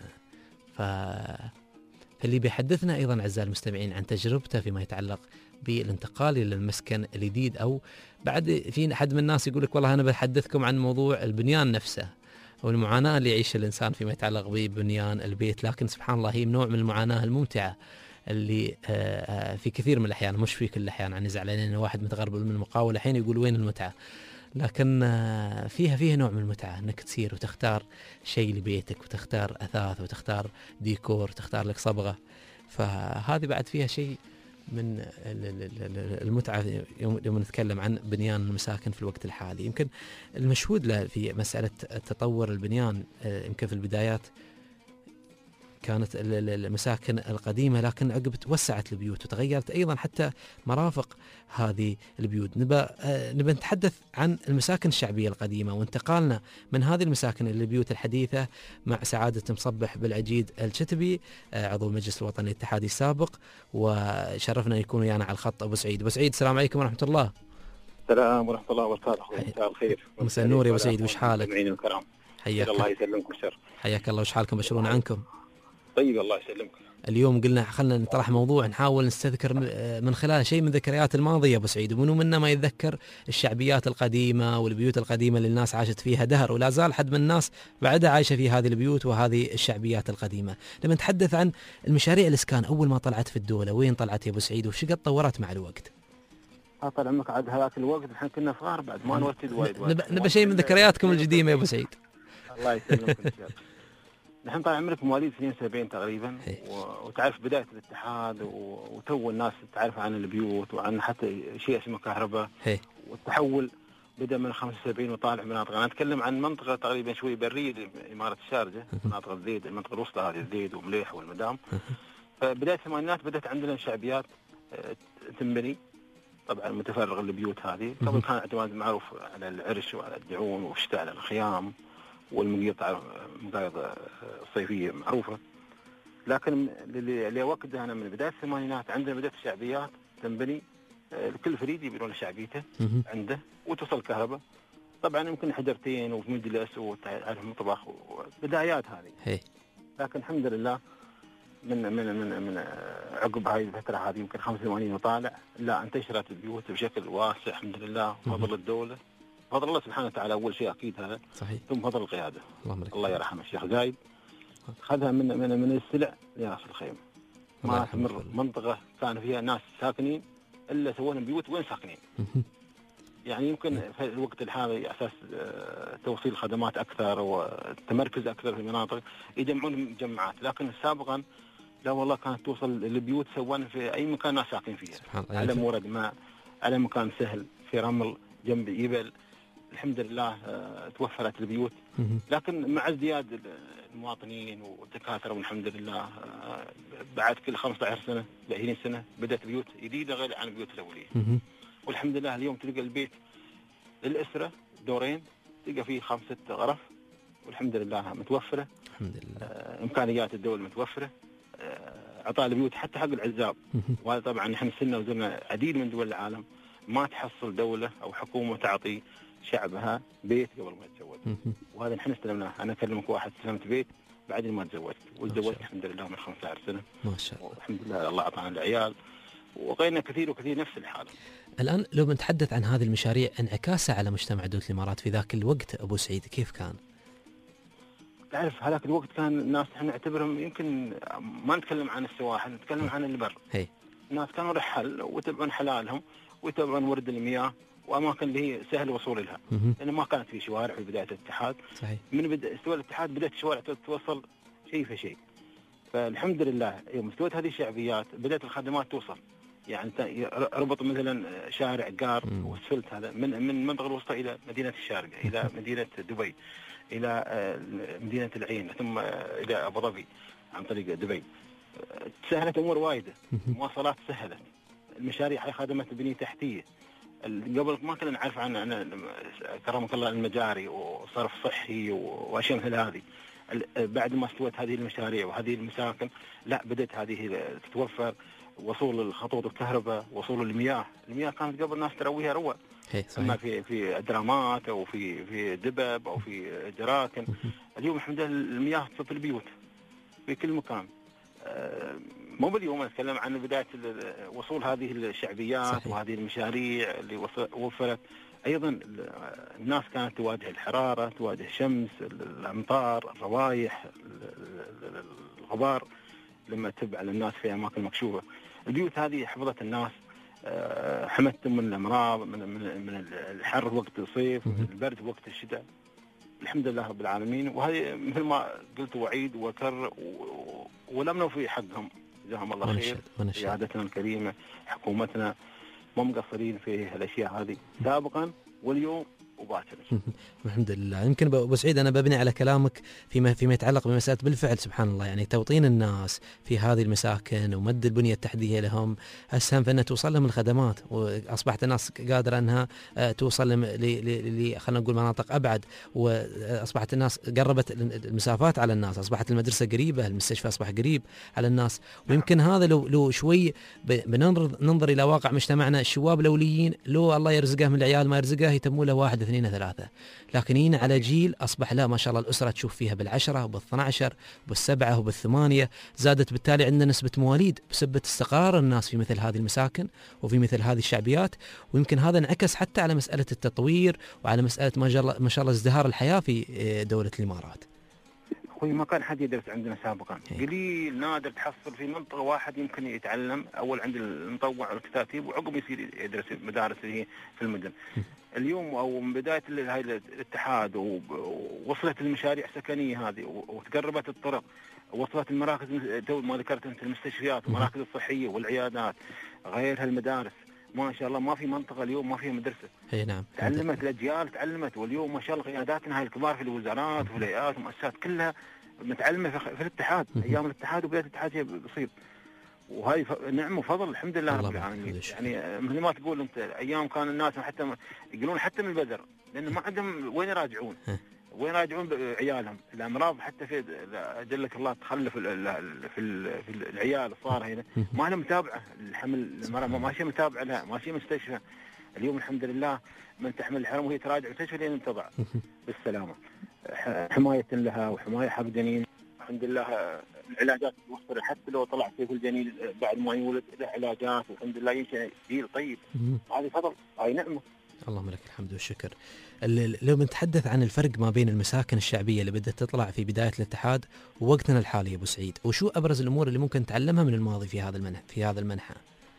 فاللي بيحدثنا أيضا أعزائي المستمعين عن تجربته فيما يتعلق بالانتقال إلى المسكن الجديد، أو بعد في حد من الناس يقول لك والله أنا بحدثكم عن موضوع البنيان نفسه والمعاناة اللي يعيش الإنسان فيما يتعلق ببنيان البيت، لكن سبحان الله هي نوع من المعاناة الممتعة اللي في كثير من الأحيان، مش في كل الأحيان، يعني زعلانين واحد متغربل من المقاولة الحين يقول وين المتعة، لكن فيها نوع من المتعة انك تسير وتختار شيء لبيتك وتختار أثاث وتختار ديكور وتختار لك صبغة، فهذه بعد فيها شيء من المتعة يوم نتكلم عن بنيان المساكن في الوقت الحالي. يمكن المشهود له في مسألة تطور البنيان يمكن في البدايات كانت المساكن القديمة، لكن عقب توسعت البيوت وتغيرت أيضا حتى مرافق هذه البيوت. نبى نتحدث عن المساكن الشعبية القديمة وانتقالنا من هذه المساكن إلى البيوت الحديثة مع سعادة مصبح بالعجيد الشتبي عضو المجلس الوطني الاتحادي السابق، وشرفنا يكون ويانا على الخط أبو سعيد. أبو سعيد السلام عليكم ورحمة الله. السلام ورحمة الله وبركاته. مساء الخير. مساء النور يا أبو سعيد، وش حالك؟ حياك الله يسلمكم الشر. حياك الله، وش حالكم؟ بشرونا عنكم. طيب الله يسلمك. اليوم قلنا خلنا نطرح موضوع نحاول نستذكر من خلال شيء من ذكريات الماضي يا أبو سعيد، ومنو منا ما يتذكر الشعبيات القديمة والبيوت القديمة اللي الناس عاشت فيها دهر، ولا زال حد من الناس بعدها عايشة في هذه البيوت وهذه الشعبيات القديمة. لما نتحدث عن المشاريع الإسكان أول ما طلعت في الدولة، وين طلعت يا أبو سعيد وش قد طورت مع الوقت؟ طال عمرك عاد هذاك الوقت احنا كنا صغار بعد ما نرتد وايد. نبى شيء من ذكرياتكم القديمة يا أبو سعيد. الله يسلمك إن شاء الله. نحن طال عمرك مواليد 72 تقريبا، وتعرف بداية الاتحاد وتو الناس تعرف عن البيوت وعن حتى شيء اسمه كهرباء، والتحول بدأ من 75 وطالع مناطق. أنا أتكلم عن منطقة تقريبا شوي برية إمارة الشارجة، مناطق الزيد، المنطقة الوسطى هذه الزيد ومليح والمدام. فبداية الثمانينات بدأت عندنا شعبيات تنبني، طبعا متفرغ البيوت هذه. قبل كان اعتماد معروف على العرش وعلى الدعون والشتاء على الخيام والمقيط الصيفية معروفة، لكن اللي وقتها أنا من بداية الثمانينات عندنا بدأت الشعبيات تنبني، كل فريد يبنون شعبيته عنده وتصل كهرباء، طبعا يمكن حجرتين وفي مجلس وتعرف مطبخ وبدايات هذه. لكن الحمد لله من عقب هاي الفترة هذه يمكن 85 وطالع، لا انتشرت البيوت بشكل واسع الحمد لله، فضل الدولة، فضل الله سبحانه وتعالى أول شيء أكيد هذا، صحيح. ثم فضل القيادة، الله يرحمه الشيخ زايد، خذها من السلع لراس الخيم. ما تمر منطقة كان فيها ناس ساكنين إلا سووا بيوت وين ساكنين. يعني يمكن في الوقت الحالي أساس توصيل خدمات أكثر والتمركز أكثر في المناطق يجمعون مجمعات، لكن سابقا لا والله كانت توصل البيوت سوون في أي مكان ناس ساكن فيها، على مورد ماء، على مكان سهل، في رمل، جنب جبل. الحمد لله توفرت البيوت، لكن مع ازدياد المواطنين والدكاترة والحمد لله بعد كل 15 سنة ل 20 سنة بدأت بيوت جديدة غير عن البيوت الأولية. والحمد لله اليوم تلقى البيت للأسرة دورين تلقى فيه 5-6 غرف، والحمد لله متوفرة، الحمد لله إمكانيات الدولة متوفرة، عطاء البيوت حتى حق العزاب. وهذا طبعا نحن سنة وزرنا عديد من دول العالم ما تحصل دولة أو حكومة تعطي شعبها بيت قبل ما يتزوج، وهذا نحن استلمناه. أنا أكلمك واحد استلمت بيت بعد ما تزوجت، وتزوجت الحمد لله من 15 سنة ما شاء الله. والحمد لله الله أعطانا العيال، وغيرنا كثير وكثير نفس الحالة. الآن لو بنتحدث عن هذه المشاريع انعكاسها على مجتمع دولة الإمارات في ذاك الوقت أبو سعيد كيف كان؟ تعرف هذاك الوقت كان الناس احنا نعتبرهم يمكن ما نتكلم عن السواحل، نتكلم عن البر. الناس كانوا رحل ويتبعون حلالهم ويتبعون ورد المياه وأماكن اللي هي سهل الوصول لها، لأن ما كانت في شوارع في بداية الاتحاد. صحيح. من استوى الاتحاد بدأت الشوارع توصل شيء فشيء، فالحمد لله يوم استوت هذه الشعبيات بدأت الخدمات توصل. يعني ربط مثلا شارع قار واسفلت هذا من المنطقة الوسطى إلى مدينة الشارقة، إلى مدينة دبي، إلى مدينة العين، ثم إلى أبو ظبي عن طريق دبي. سهلت أمور وايدة، مواصلات سهلت، المشاريع هاي خدمات البنية التحتية. قبل ما كنا نعرف عن كرمك الله المجاري وصرف صحي وأشياء مثل هذه. بعد ما استوت هذه المشاريع وهذه المساكن لا بدأت هذه تتوفر، وصول الخطوط الكهرباء، وصول المياه كانت قبل الناس ترويها روى، اما في درامات او في دبب او في جراكن. اليوم الحمد لله المياه في البيوت في كل مكان. مو باليوم اتكلم عن بدايه وصول هذه الشعبيات. صحيح. وهذه المشاريع اللي وفرت. ايضا الناس كانت تواجه الحراره، تواجه الشمس، الامطار، الروائح، الغبار لما تبع الناس في اماكن مكشوفه. البيوت هذه حفظت الناس، حمتهم من الامراض، من الحر وقت الصيف، من البرد وقت الشتاء. الحمد لله رب العالمين. وهذه مثل ما قلت وعيد وكر ولم نوفي حقهم، جزاهم الله خير. سيادتنا الكريمه، حكومتنا ما مقصرين في الاشياء هذه سابقا واليوم وباكر. الحمد لله. يمكن ابو سعيد انا ببني على كلامك فيما يتعلق بمساله بالفعل سبحان الله، يعني توطين الناس في هذه المساكن ومد البنيه التحتيه لهم اسهم في ان توصل لهم الخدمات، واصبحت الناس قادره انها توصل خلينا نقول مناطق ابعد، واصبحت الناس قربت المسافات على الناس، اصبحت المدرسه قريبه، المستشفى اصبح قريب على الناس. ويمكن هذا لو شوي بننظر الى واقع مجتمعنا، الشباب الاوليين لو الله يرزقه من العيال ما يرزقه يتموا له 1 2 3، لكن هنا على جيل أصبح لا ما شاء الله الأسرة تشوف فيها بال10 وبال12 وبال7 وبال8. زادت بالتالي عندنا نسبة مواليد بسبب استقرار الناس في مثل هذه المساكن وفي مثل هذه الشعبيات. ويمكن هذا انعكس حتى على مسألة التطوير وعلى مسألة ما شاء الله ازدهار الحياة في دولة الإمارات. أخوي ما كان حد يدرس عندنا سابقا، قليل نادر تحصل في منطقة واحد يمكن يتعلم أول عند المطوع والكتاتيب وعقب يصير يدرس مدارس اللي هي في المدن. اليوم أو من بداية هاي الاتحاد ووصلت المشاريع السكنية هذه وتقربت الطرق، وصلت المراكز ما ذكرت أنت المستشفيات والمراكز الصحية والعيادات، غيرها المدارس. ما شاء الله ما في منطقة اليوم ما فيها مدرسة. نعم. تعلمت الأجيال تعلمت، واليوم ما شاء الله قياداتنا هاي الكبار في الوزارات وفي الهيئات والمؤسسات كلها متعلمة في الاتحاد. أيام الاتحاد وبداية الاتحاد هي بسيط، وهاي نعمة وفضل الحمد لله رب العالمين. يعني مثل ما تقول أنت أيام كان الناس حتى يقولون حتى من البذر، لأن ما عندهم وين يراجعون بعيالهم. الأمراض حتى في أجلك الله تخلف في العيال صار هنا ما لهم متابعة، الحمل المرأة ماشية متابعة لها، ماشية مستشفى. اليوم الحمد لله من تحمل الحرم وهي تراجع مستشفى لين تضع بالسلامة، حماية لها وحماية حق جنين. الحمد لله العلاجات توفر حتى لو طلع كيف الجنين بعد ما يولد له علاجات، والحمد لله ينشأ جيل طيب. هذه فضل، هاي نعمة. اللهم لك الحمد والشكر. لو بنتحدث عن الفرق ما بين المساكن الشعبية اللي بدأت تطلع في بداية الاتحاد ووقتنا الحالي يا أبو سعيد، وشو أبرز الأمور اللي ممكن نتعلمها من الماضي في هذا المنحى؟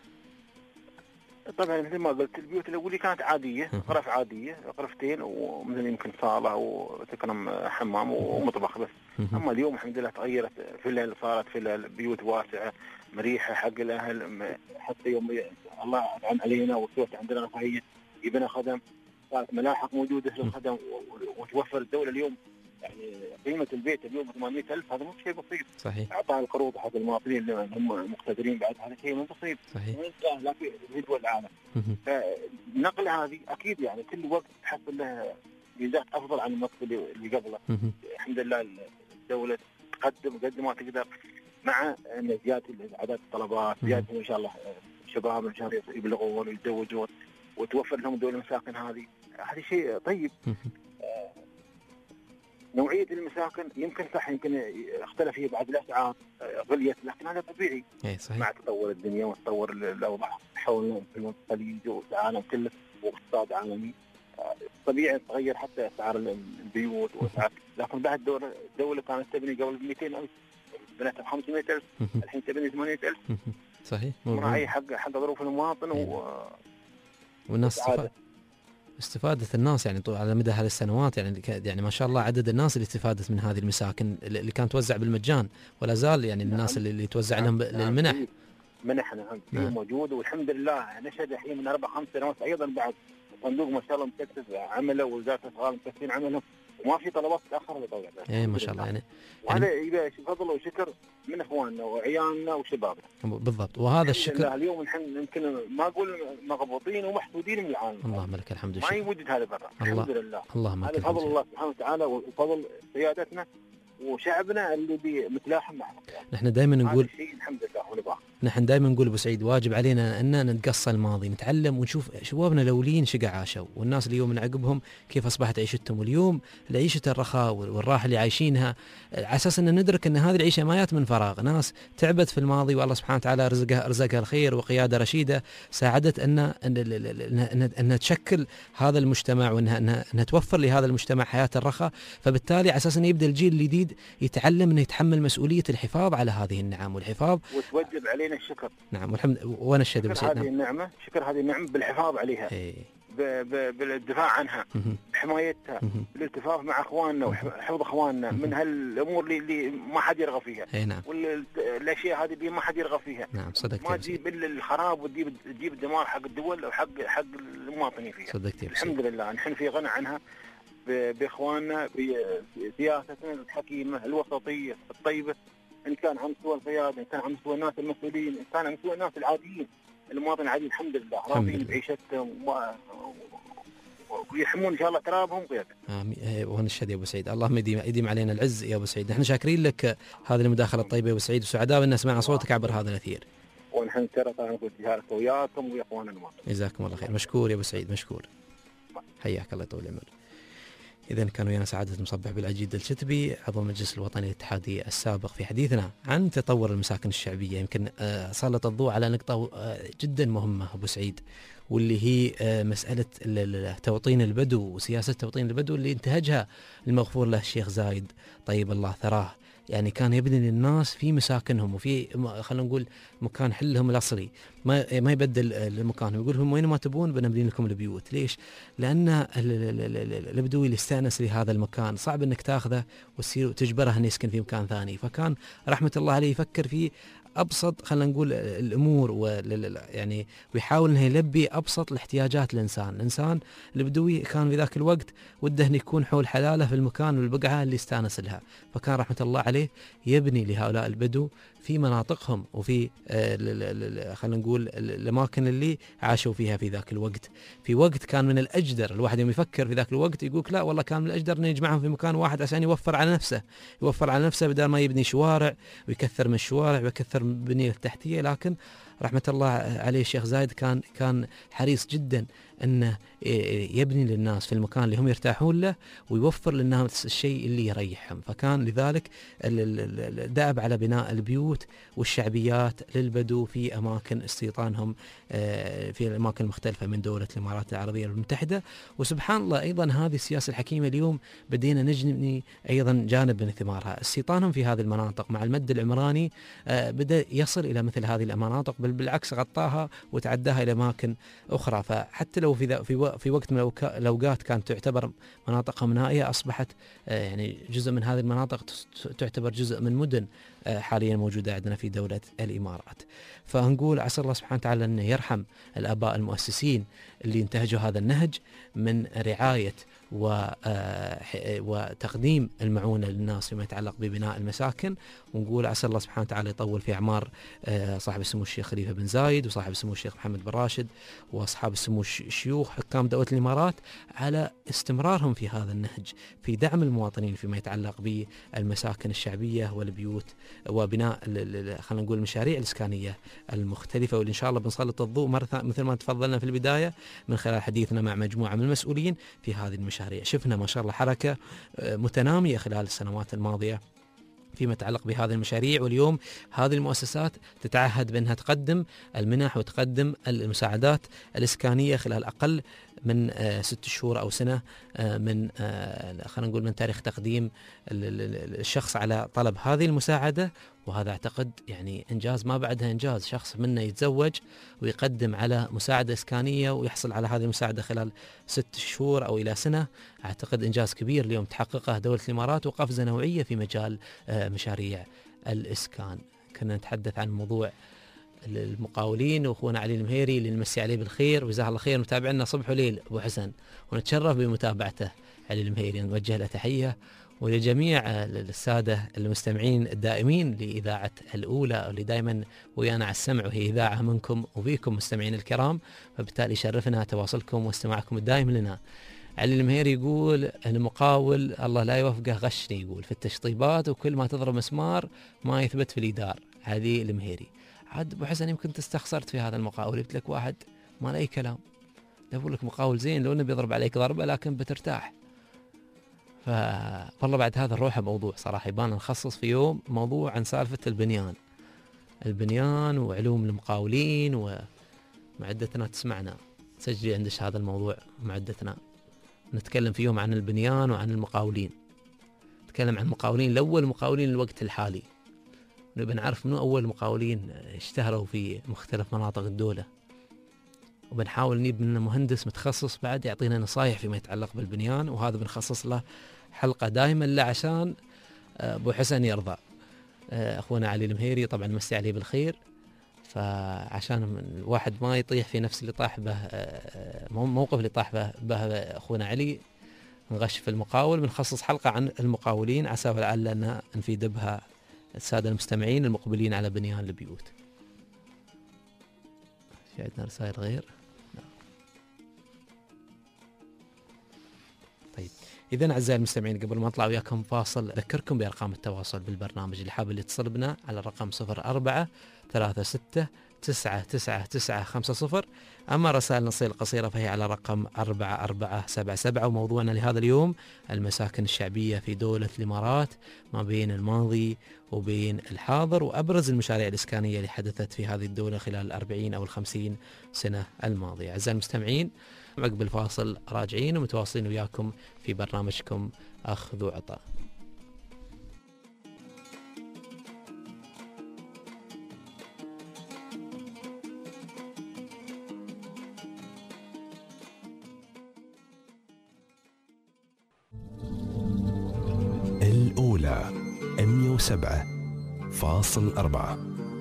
طبعا مثل ما قلت البيوت الأولى كانت عادية، غرف عادية، غرفتين ومثل يمكن صالة وتكرم حمام ومطبخ بس. أما اليوم الحمد لله تغيرت، فيلا صارت فيلا بيوت واسعة مريحة حق الأهل. حتى يوم الله أنعم علينا وسوت عندنا رفاهية يبنى خدم، صارت ملاحق موجودة للخدم وتوفر الدولة اليوم. يعني قيمة البيت اليوم 800,000 هذا مو شيء بسيط. صحيح. أعطاء القروض حق المواطنين اللي هم مقتدرين بعد هذا شيء مو بسيط. صحيح. لا في دول العالم. فالنقل هذه أكيد يعني كل وقت تحصل له ميزات أفضل عن الوقت اللي قبله. الحمد لله الدولة تقدم قد ما تقدر، مع أن زيادة عدد الطلبات، زيادة إن شاء الله الشباب إن شاء الله يبلغون ويتزوجون وتوفر لهم الدولة المساكن هذه شيء طيب. نوعية المساكن يمكن صح، يمكن اختلف فيه بعض الأسعار غليت، لكن هذا طبيعي مع تطور الدنيا وتطور الأوضاع حولنا في الخليج والعالم كله واقتصاد عالمي. طبيعي تغير حتى أسعار البيوت وأسعار، لكن بعد الدولة كانت تبني قبل 200,000 بنتها 500,000 الحين تبني 800,000. صحيح. مراعي حق ظروف المواطن والناس استفادت الناس يعني على مدى هذه السنوات، يعني ما شاء الله عدد الناس اللي استفادت من هذه المساكن اللي كانت توزع بالمجان ولا زال يعني الناس اللي توزع لهم للمنح. منح موجود والحمد لله. نشهد الحين من 4-5 سنوات ايضا بعد صندوق ما شاء الله مكثف عمله ووزاره الصغار مكثفين عملهم وما في طلبات تاخر للدوله. ما شاء الله يعني وهذا يبقى فضل وشكر من اخواننا وعيالنا وشبابنا. بالضبط. وهذا الشكر اليوم نحن يمكن ما اقول مغبوطين ومحدودين من العالم. اللهم لك الحمد ما يوجد هذا برا. الحمد لله. هذا فضل الله سبحانه وتعالى وفضل سيادتنا وشعبنا اللي متلاحم معنا. نحن دائما نقول الحمد لله ونبغى. نحن دائما نقول ابو سعيد واجب علينا ان نتقصى الماضي، نتعلم ونشوف شبابنا الاولين شقع عاشوا والناس اليوم من عقبهم كيف اصبحت عيشتهم، واليوم عيشه الرخاء والراحه اللي عايشينها، على اساس ان ندرك ان هذه العيشه ما جات من فراغ، ناس تعبت في الماضي والله سبحانه وتعالى رزقها الخير وقياده رشيده ساعدت ان تشكل هذا المجتمع وانها توفر لهذا المجتمع حياه الرخاء. فبالتالي على اساس انه يبدا الجيل الجديد يتعلم انه يتحمل مسؤوليه الحفاظ على هذه النعم والحفاظ وتوجب علينا الشكر. نعم والحمد ونشهد بسيدنا هذه النعمه، شكر هذه النعمه بالحفاظ عليها بالدفاع عنها بحمايتها بالالتفاف مع اخواننا وحفظ اخواننا من هالامور اللي ما حد يرغب فيها. نعم. والاشياء هذه اللي ما حد يرغب فيها. نعم صدقت. ما تجيب الا الخراب وتجيب الدمار حق الدول وحق المواطنين فيها. صدقت. الحمد لله نحن في غنى عنها باخواننا بسياستنا الحكيمه الوسطيه الطيبه، ان كان عن مستوى القياده، ان كان عن مستوى الناس المسؤولين، ان كان عن مستوى الناس العاديين المواطن العادي. الحمد لله راضين بعيشتهم ويحمون ان شاء الله ترابهم وقيادتهم. امين. ونشهد يا ابو سعيد، اللهم يديم علينا العز يا ابو سعيد. نحن شاكرين لك هذه المداخله الطيبه يا ابو سعيد وسعداء ان نسمع صوتك عبر هذا الاثير. ونحن نتشرف بزيارتك وياكم ويا اخواننا المواطنين. جزاكم الله خير. مشكور يا ابو سعيد مشكور. حياك الله يطول العمر. إذا كان ويانا سعادة المصبح بالعجيد الشتبي عضو المجلس الوطني الاتحادي السابق في حديثنا عن تطور المساكن الشعبية. يمكن سلط الضوء على نقطة جدا مهمة أبو سعيد، واللي هي مسألة توطين البدو وسياسة توطين البدو اللي انتهجها المغفور له الشيخ زايد طيب الله ثراه. يعني كان يبني للناس في مساكنهم وفي خلينا نقول مكان حلهم الأصلي، ما يبدل المكان، يقول لهم وين ما تبون بنبني لكم البيوت. ليش؟ لأن البدوي اللي استأنس لهذا المكان صعب أنك تأخذه وتصير تجبره أن يسكن في مكان ثاني. فكان رحمة الله عليه يفكر في أبسط خلينا نقول الأمور يعني ويحاول أنه يلبي أبسط الاحتياجات الإنسان البدوي كان في ذاك الوقت وده أن يكون حول حلاله في المكان والبقعة اللي استانس لها. فكان رحمة الله عليه يبني لهؤلاء البدو في مناطقهم وفي خلينا نقول الأماكن اللي عاشوا فيها في ذاك الوقت. في وقت كان من الأجدر الواحد يوم يفكر في ذاك الوقت يقولك لا والله كان من الأجدر أن يجمعهم في مكان واحد عشان يوفر على نفسه بدل ما يبني شوارع ويكثر من الشوارع ويكثر من البنية التحتية. لكن رحمة الله عليه الشيخ زايد كان حريص جدا أنه يبني للناس في المكان اللي هم يرتاحون له ويوفر للناس الشيء اللي يريحهم. فكان لذلك دأب على بناء البيوت والشعبيات للبدو في أماكن استيطانهم في الأماكن المختلفة من دولة الإمارات العربية المتحدة. وسبحان الله أيضا هذه السياسة الحكيمة اليوم بدينا نجني أيضا جانب من ثمارها. استيطانهم في هذه المناطق مع المد العمراني بدأ يصل إلى مثل هذه المناطق، بل بالعكس غطاها وتعداها إلى أماكن أخرى. فحتى لو في وقت من الأوقات كانت تعتبر مناطقهم نائية، أصبحت يعني جزء من هذه المناطق تعتبر جزء من مدن حاليا موجودة عندنا في دولة الإمارات. فنقول عسى الله سبحانه وتعالى أن يرحم الآباء المؤسسين اللي انتهجوا هذا النهج من رعاية وتقديم المعونة للناس فيما يتعلق ببناء المساكن. ونقول عسى الله سبحانه وتعالى يطول في أعمار صاحب السمو الشيخ خليفة بن زايد وصاحب السمو الشيخ محمد بن راشد وأصحاب السمو الشيوخ حكام دولة الإمارات على استمرارهم في هذا النهج في دعم المواطنين فيما يتعلق بالمساكن الشعبية والبيوت وبناء خلينا نقول المشاريع الإسكانية المختلفة، واللي إن شاء الله بنسلط الضوء مثل ما تفضلنا في البداية من خلال حديثنا مع مجموعة من المسؤولين في هذه المشاريع. شفنا ما شاء الله حركة متنامية خلال السنوات الماضية فيما يتعلق بهذه المشاريع، واليوم هذه المؤسسات تتعهد بأنها تقدم المنح وتقدم المساعدات الإسكانية خلال أقل من 6 شهور أو سنة من خلينا نقول من تاريخ تقديم الشخص على طلب هذه المساعدة. وهذا أعتقد يعني إنجاز ما بعدها إنجاز، شخص منا يتزوج ويقدم على مساعدة إسكانية ويحصل على هذه المساعدة خلال 6 شهور أو إلى سنة. أعتقد إنجاز كبير اليوم تحققه دولة الإمارات وقفزة نوعية في مجال مشاريع الإسكان. كنا نتحدث عن موضوع المقاولين واخونا علي المهيري اللي نمسي عليه بالخير وجزاه الله خير، متابعنا صبح وليل ابو حسن، ونتشرف بمتابعته. علي المهيري نوجه له تحيه، ولجميع الساده المستمعين الدائمين لاذاعه الاولى واللي دائما ويانا على السمع، وهي اذاعه منكم وبيكم مستمعين الكرام، فبالتالي شرفنا تواصلكم واستماعكم الدائم لنا. علي المهيري يقول المقاول الله لا يوفقه غشني، يقول في التشطيبات وكل ما تضرب مسمار ما يثبت في الإدار. علي المهيري. عاد ابو حسن يمكن تستخسرت في هذا المقاول، جبت لك واحد ما له اي كلام، اقول لك مقاول زين لو انه بيضرب عليك ضربه لكن بترتاح. فوالله بعد هذا نروح موضوع صراحه يبان نخصص في يوم موضوع عن سالفه البنيان وعلوم المقاولين، ومعدتنا تسمعنا سجلي عندش هذا الموضوع معدتنا، نتكلم في يوم عن البنيان وعن المقاولين، نتكلم عن المقاولين الاول مقاولين الوقت الحالي، نبي نعرف منو أول مقاولين اشتهروا في مختلف مناطق الدولة، وبنحاول نجيب لنا مهندس متخصص بعد يعطينا نصايح فيما يتعلق بالبنيان، وهذا بنخصص له حلقة دائما له عشان أبو حسن يرضى. أخونا علي المهيري طبعا مسي عليه بالخير، فعشان الواحد ما يطيح في نفس اللي طاح به موقف اللي طاح به أخونا علي نغش في المقاول، بنخصص حلقة عن المقاولين عسى ولعل نفيد بها السادة المستمعين المقبلين على بنيان البيوت. في عندنا رسائل غير؟ طيب إذن أعزائي المستمعين قبل ما نطلع وياكم فاصل أذكركم بأرقام التواصل بالبرنامج اللي حاب اللي يتصل بنا على الرقم 0436999950. أما رسائل النصية القصيرة فهي على رقم 4477. وموضوعنا لهذا اليوم المساكن الشعبية في دولة الإمارات ما بين الماضي وبين الحاضر، وأبرز المشاريع الإسكانية اللي حدثت في هذه الدولة خلال 40 أو 50 سنة الماضية. أعزائي المستمعين عقب الفاصل راجعين ومتواصلين وياكم في برنامجكم أخذ وعطاء. الأولى 107.4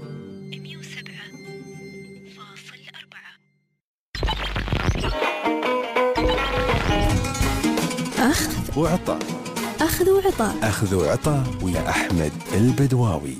أخذ وعطاء. أخذ وعطاء. أخذ وعطاء ويا أحمد البدواوي.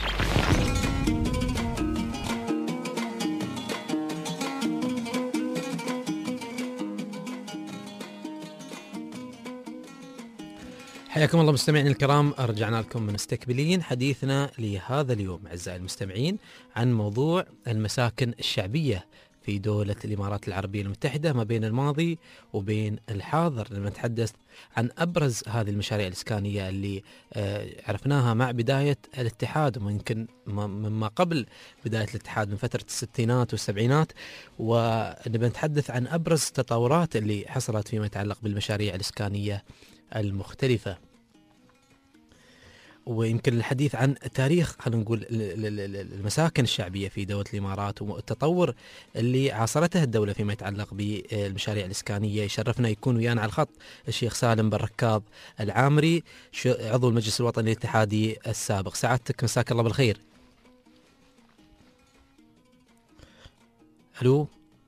حياكم الله مستمعين الكرام، رجعنا لكم مستكملين حديثنا لهذا اليوم أعزائي المستمعين عن موضوع المساكن الشعبية في دولة الإمارات العربية المتحدة ما بين الماضي وبين الحاضر. لما نتحدث عن أبرز هذه المشاريع الإسكانية اللي عرفناها مع بداية الاتحاد وممكن مما قبل بداية الاتحاد من فترة الستينات والسبعينات، ونبي نتحدث عن أبرز التطورات اللي حصلت فيما يتعلق بالمشاريع الإسكانية المختلفة، ويمكن الحديث عن تاريخ خلينا نقول المساكن الشعبية في دولة الإمارات والتطور اللي عاصرته الدولة فيما يتعلق بالمشاريع الإسكانية. يشرفنا يكون ويانا على الخط الشيخ سالم بن ركاب العامري عضو المجلس الوطني الاتحادي السابق. سعادتك مساك الله بالخير. ألو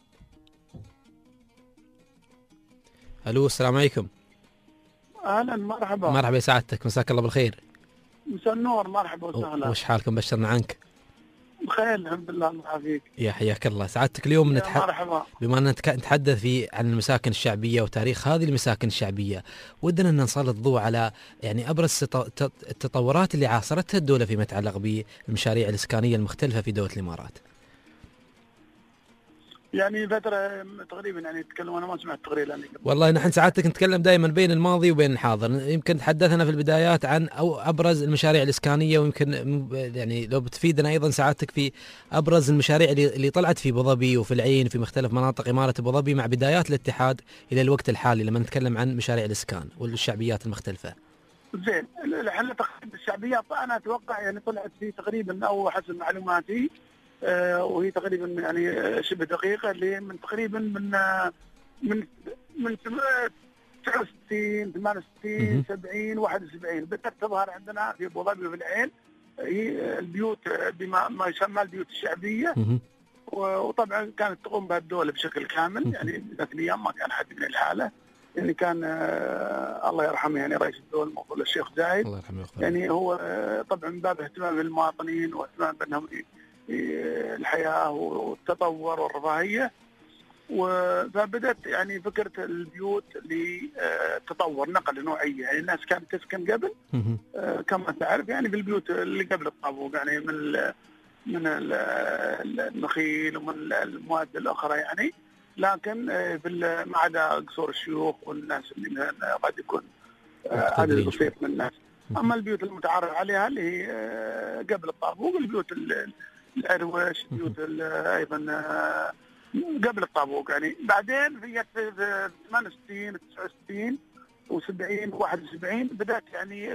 السلام عليكم. اهلا مرحبا. مرحبا سعادتك مساك الله بالخير. مساء النور. مرحبا وسهلا. وش حالكم؟ بشرنا عنك. بخير الحمد لله. الله يعافيك. يا حياك الله. سعادتك اليوم مرحبا. بما أن نتحدث عن المساكن الشعبية وتاريخ هذه المساكن الشعبية، ودنا أن نسلط الضوء على يعني أبرز التطورات اللي عاصرتها الدولة فيما يتعلق بالمشاريع الإسكانية المختلفة في دولة الإمارات. يعني فترة تقريبا يعني تكلم، أنا ما سمعت تقريبا يعني. والله نحن سعادتك نتكلم دائما بين الماضي وبين الحاضر. يمكن تحدثنا في البدايات عن أو أبرز المشاريع الإسكانية، ويمكن يعني لو بتفيدنا أيضا سعادتك في أبرز المشاريع اللي طلعت في أبو ظبي وفي العين في مختلف مناطق إمارة أبو ظبي مع بدايات الاتحاد إلى الوقت الحالي لما نتكلم عن مشاريع الإسكان والشعبيات المختلفة. زين، الحين تقريبا الشعبيات أنا أتوقع يعني طلعت في تقريبا أو حسب معلوماتي وهي تقريبا يعني شبه دقيقة، اللي من تقريبا من 69 68 70 71 بدأت تظهر عندنا في أبو ظبي وفي العين هي البيوت بما ما يسمى البيوت الشعبية. وطبعا كانت تقوم بها الدولة بشكل كامل. يعني ذاك الأيام ما كان حد من الحالة، يعني كان الله يرحمه يعني رئيس الدولة الموصول الشيخ زايد، يعني هو طبعا من باب اهتمام بالمواطنين واهتمام بأنهم الحياة والتطور والرفاهية. فبدأت يعني فكرة البيوت لتطور نقل نوعية. يعني الناس كانت تسكن قبل كما تعرف يعني في البيوت اللي قبل الطابوق، يعني من النخيل ومن المواد الأخرى يعني، لكن ما عدا قصور الشيوخ والناس اللي مثلا قد يكون عدد بسيط من الناس. أما البيوت المتعارف عليها اللي هي قبل الطابوق، البيوت العروش، البيوت أيضا قبل الطابوق يعني. بعدين في 68 69 و70 71 بدأت يعني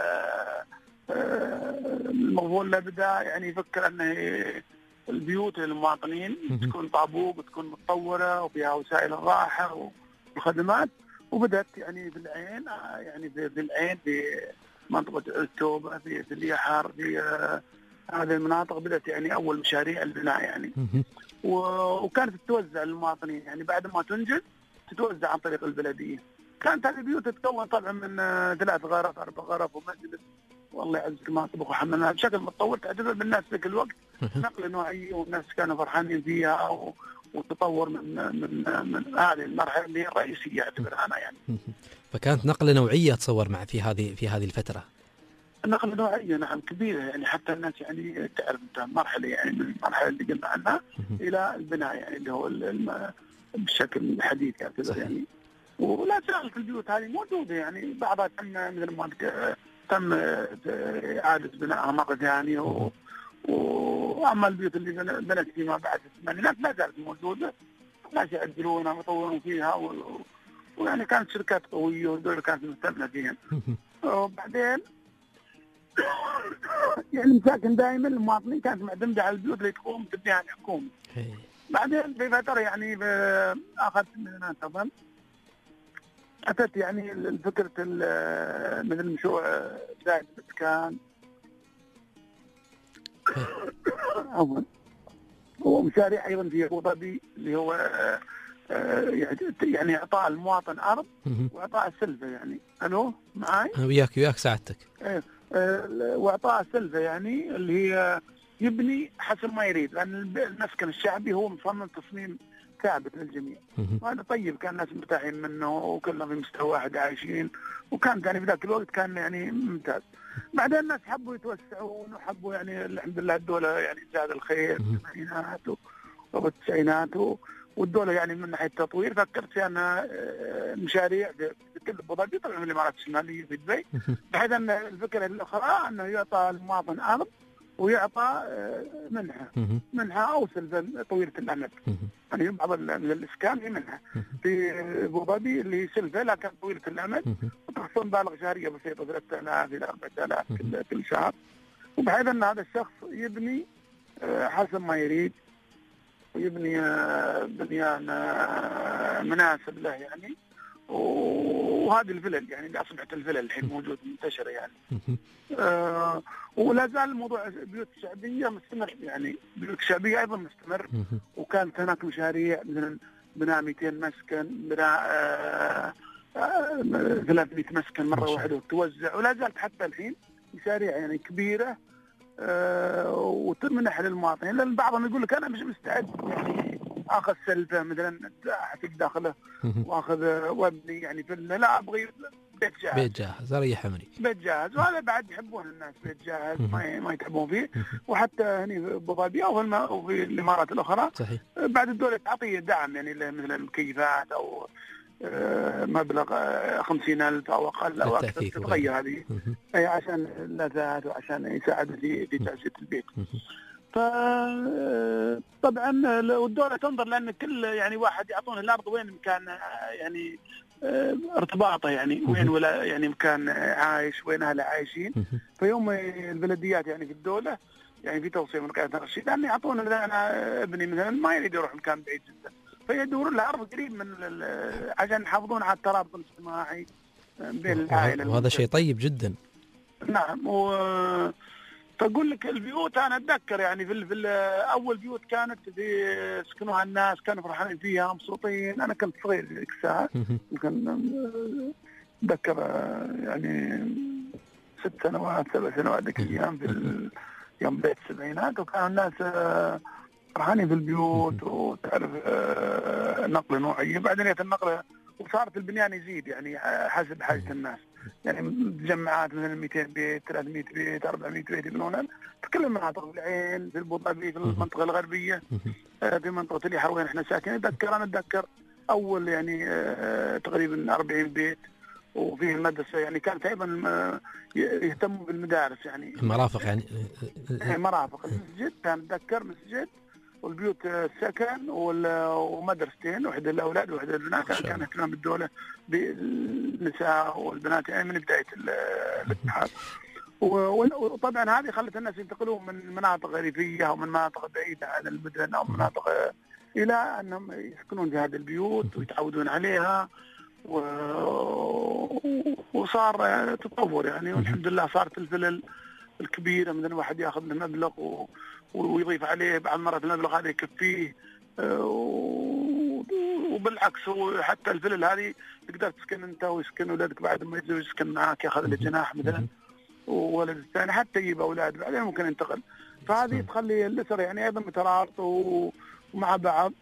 المغول بدأ يعني يفكر أن البيوت للمواطنين تكون طابوق وتكون متطورة وفيها وسائل الراحة والخدمات. وبدأت يعني في العين، يعني في العين في منطقة التوبة في اليحر في هذه المناطق بدأت يعني أول مشاريع البناء يعني. وكانت تتوزع للمواطنين يعني بعد ما تنجز تتوزع عن طريق البلدية. كانت هذه البيوت تتكون طبعا من 3 غرف 4 غرف ومجلس والله يعزك مطبخ وحمامات بشكل متطور تعتبر بالناس ذاك الوقت نقلة نوعية، والناس كانوا فرحانين فيها وتطور من هذه المرحلة اللي هي الرئيسية اعتبرها أنا يعني. فكانت نقلة نوعية تصور مع في هذه الفترة. نقلة نوعية نعم كبيرة يعني، حتى الناس يعني تعرف مرحلة يعني من المرحلة اللي قلنا عنها إلى البناء يعني اللي هو بشكل الحديث يعتبر يعني. ولا زالت البيوت هذه موجودة يعني، بعضها تم مثل ما تم إعادة بنائها مرة ثانية وأما البيوت اللي بنت فيما بعد الثمانينات لا زالت موجودة، الناس يعدلونها ويطورون فيها ويعني كانت شركات قوية والدولة كانت مهتمة فيها. وبعدين يعني المساكن دائما المواطنين كانت معتمدة على البيوت اللي تقوم تبنيها الحكومة. بعدين في فترة يعني آخر الثمانينات أظن أتت يعني الفكرة مثل مشروع زايد الإسكان أول هو مشاريع أيضا في أبو ظبي اللي هو يعني إعطاء المواطن أرض وإعطاء السلفة يعني. ألو معاي؟ وياك سعادتك. وإعطاء السلفة يعني اللي هي يبني حسب ما يريد، لأن المسكن الشعبي هو مصمم تصميم ثابت للجميع. وهذا طيب، كان الناس مرتاحين منه وكلنا في مستوى واحد عايشين، وكان يعني في ذاك الوقت كان يعني ممتاز. بعدين الناس حبوا يتوسعون وحبوا يعني الحمد لله الدولة يعني زاد الخير في الثمانينات والتسعينات والدولة يعني من ناحية التطوير فكرت في أنها مشاريع في كل أبو ظبي طبعا في الإمارات الشمالية في دبي، بحيث أن الفكرة الأخرى أنه يعطى المواطن أرض ويعطى منحة أو سلفة طويلة الأمد. يعني بعض من الإسكان هي منحة في أبو ظبي اللي هي سلفة لكن طويلة الأمد وتحصل مبالغ شهرية بسيطة 3000 إلى 4000 كل شهر، وبحيث أن هذا الشخص يبني حسب ما يريد ويبني بنيان مناسب له يعني. وهذه الفلل يعني اللي أصبحت الفلل الحين موجودة منتشرة يعني. ولا زال الموضوع البيوت الشعبية مستمر يعني، البيوت الشعبية أيضا مستمر، وكانت هناك مشاريع مثلا بناء 200 مسكن، بناء 300 مسكن مرة واحدة وتوزع، ولا زالت حتى الحين مشاريع يعني كبيرة وتمنح للمواطنين، لان بعضهم يقول لك انا مش مستعد يعني اخذ سلفه مثلا احسب داخله واخذ وابني يعني لا ابغي بيت جاهز. بيت جاهز اريح عمري. بيت جاهز، وهذا بعد يحبون الناس بيت جاهز ما يتعبون فيه. وحتى هني في ابو ظبي وفي الامارات الاخرى صحيح. بعد الدوله تعطيه دعم يعني مثلا مكيفات او مبلغ 50,000 او اقل او اكثر تتغير هذه عشان اللذات وعشان يساعد في تأسيس البيت. فطبعا الدوله تنظر لان كل يعني واحد يعطونه الارض وين مكان يعني ارتباطه يعني وين ولا يعني مكان عايش وين اهله عايشين. فيوم البلديات يعني في الدوله يعني في توصيه من قياده الرشيد ان يعطونا مثلا انا ابني مثلا ما يريد يروح مكان بعيد جدا فيدورون له ارض قريب من عشان يحافظون على الترابط الاجتماعي بين العائله. وهذا شيء طيب جدا. نعم. فاقول لك البيوت انا اتذكر يعني في اول بيوت كانت في سكنوها الناس كانوا فرحانين فيها مبسوطين. انا كنت صغير ذيك الساعه يمكن اتذكر يعني 6 سنوات 7 سنوات ذيك الايام في يوم بدايه السبعينات وكانوا الناس فرحانين في البيوت وتعرف نقله نوعيه. بعدين النقله وصارت البنيان يزيد يعني حسب حاجه الناس يعني مجمعات مثلا 200 بيت 300 بيت 400 بيت يبنون في كل المناطق في العين في ابو ظبي في المنطقه الغربيه في منطقه اليحر وين احنا ساكنين. اتذكر اول يعني تقريبا 40 بيت وفيه المدرسه يعني كانت ايضا يهتموا بالمدارس يعني المرافق يعني مرافق. المسجد كان اتذكر مسجد والبيوت السكن ومدرستين وحده للاولاد وحده للبنات. كان اهتمام الدوله بالنساء والبنات يعني من بدايه الاتحاد. وطبعا هذه خلت الناس ينتقلون من مناطق ريفيه او من مناطق بعيده عن المدن او مناطق الى انهم يسكنون في هذه البيوت ويتعودون عليها وصار تطور يعني. والحمد لله صارت الفلل الكبيره من الواحد ياخذ له مبلغ ويضيف عليه بعض المرات المبلغ هذا يكفيه. وبالعكس حتى الفلل هذه تقدر تسكن انت ويسكن ولدك بعد ما يتزوج يسكن معك ياخذ له جناح مثلا وولد الثاني حتى يجيب اولاد بعدين ممكن ينتقل. فهذه تخلي الاسر يعني ايضا مترابط ومع بعض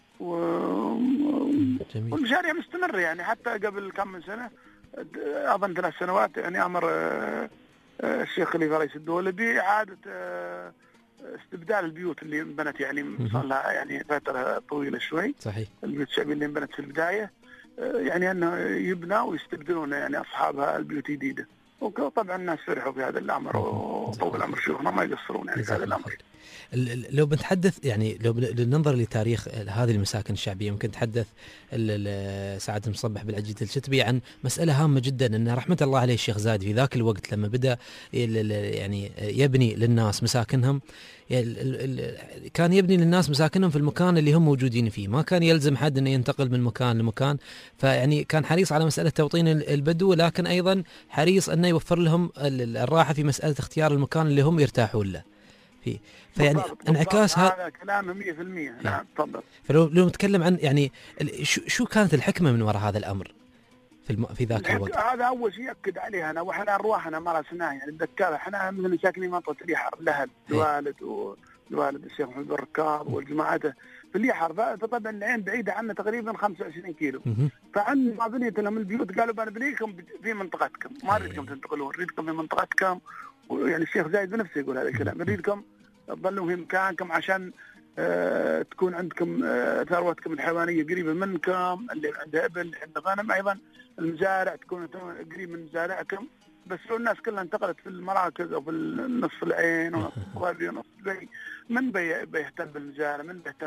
والمشاريع مستمره يعني. حتى قبل كم من سنه اظن 3 سنوات يعني امر الشيخ خليفه رئيس الدوله باعاده استبدال البيوت اللي انبنت يعني صار لها يعني فتره طويله شوي. صحيح. البيوت الشعبيه اللي انبنت في البدايه يعني انه يبنى ويستبدلون يعني اصحابها البيوت الجديده. وطبعا الناس فرحوا في هذا الامر وطول عمر شيوخنا ما يقصرون يعني في هذا الامر. لو بنتحدث يعني لو ننظر لتاريخ هذه المساكن الشعبيه ممكن نتحدث سعاده المصبح بالعجيز الشتبي عن مساله هامه جدا ان رحمه الله عليه الشيخ زايد في ذاك الوقت لما بدا يعني يبني للناس مساكنهم كان يبني للناس مساكنهم في المكان اللي هم موجودين فيه. ما كان يلزم حد انه ينتقل من مكان لمكان. فيعني كان حريص على مساله توطين البدو لكن ايضا حريص انه يوفر لهم الراحه في مساله اختيار المكان اللي هم يرتاحون له فيه. فيعني انعكاس هذا كلام 100%. نعم تفضل. فلو نتكلم عن يعني شو كانت الحكمه من وراء هذا الامر في ذاك الوقت؟ هذا اول شيء اكد عليه انا واحنا ارواحنا مارسناه يعني نتذكر احنا مثلا ساكنين منطقه اليحر لهب الوالد الشيخ محمد الركاب والجماعه في اليحر. فطبعا العين بعيده عنا تقريبا 25 كيلو. فعند ما بنيت لهم البيوت قالوا بنبنيكم في منطقتكم ما نريدكم تنتقلون نريدكم في منطقتكم. يعني الشيخ زايد بنفسه يقول هذا الكلام نريدكم تظلوا في مكانكم عشان تكون عندكم ثروتكم الحيوانيه قريبه منكم اللي عنده ابل اللي عنده غنم ايضا المزارع تكون قريب من مزارعكم. بس لو الناس كلها انتقلت في المراكز او في نصف العين ونصف الغربي ونصف البي من بيهتم بالمزارع من بيهتم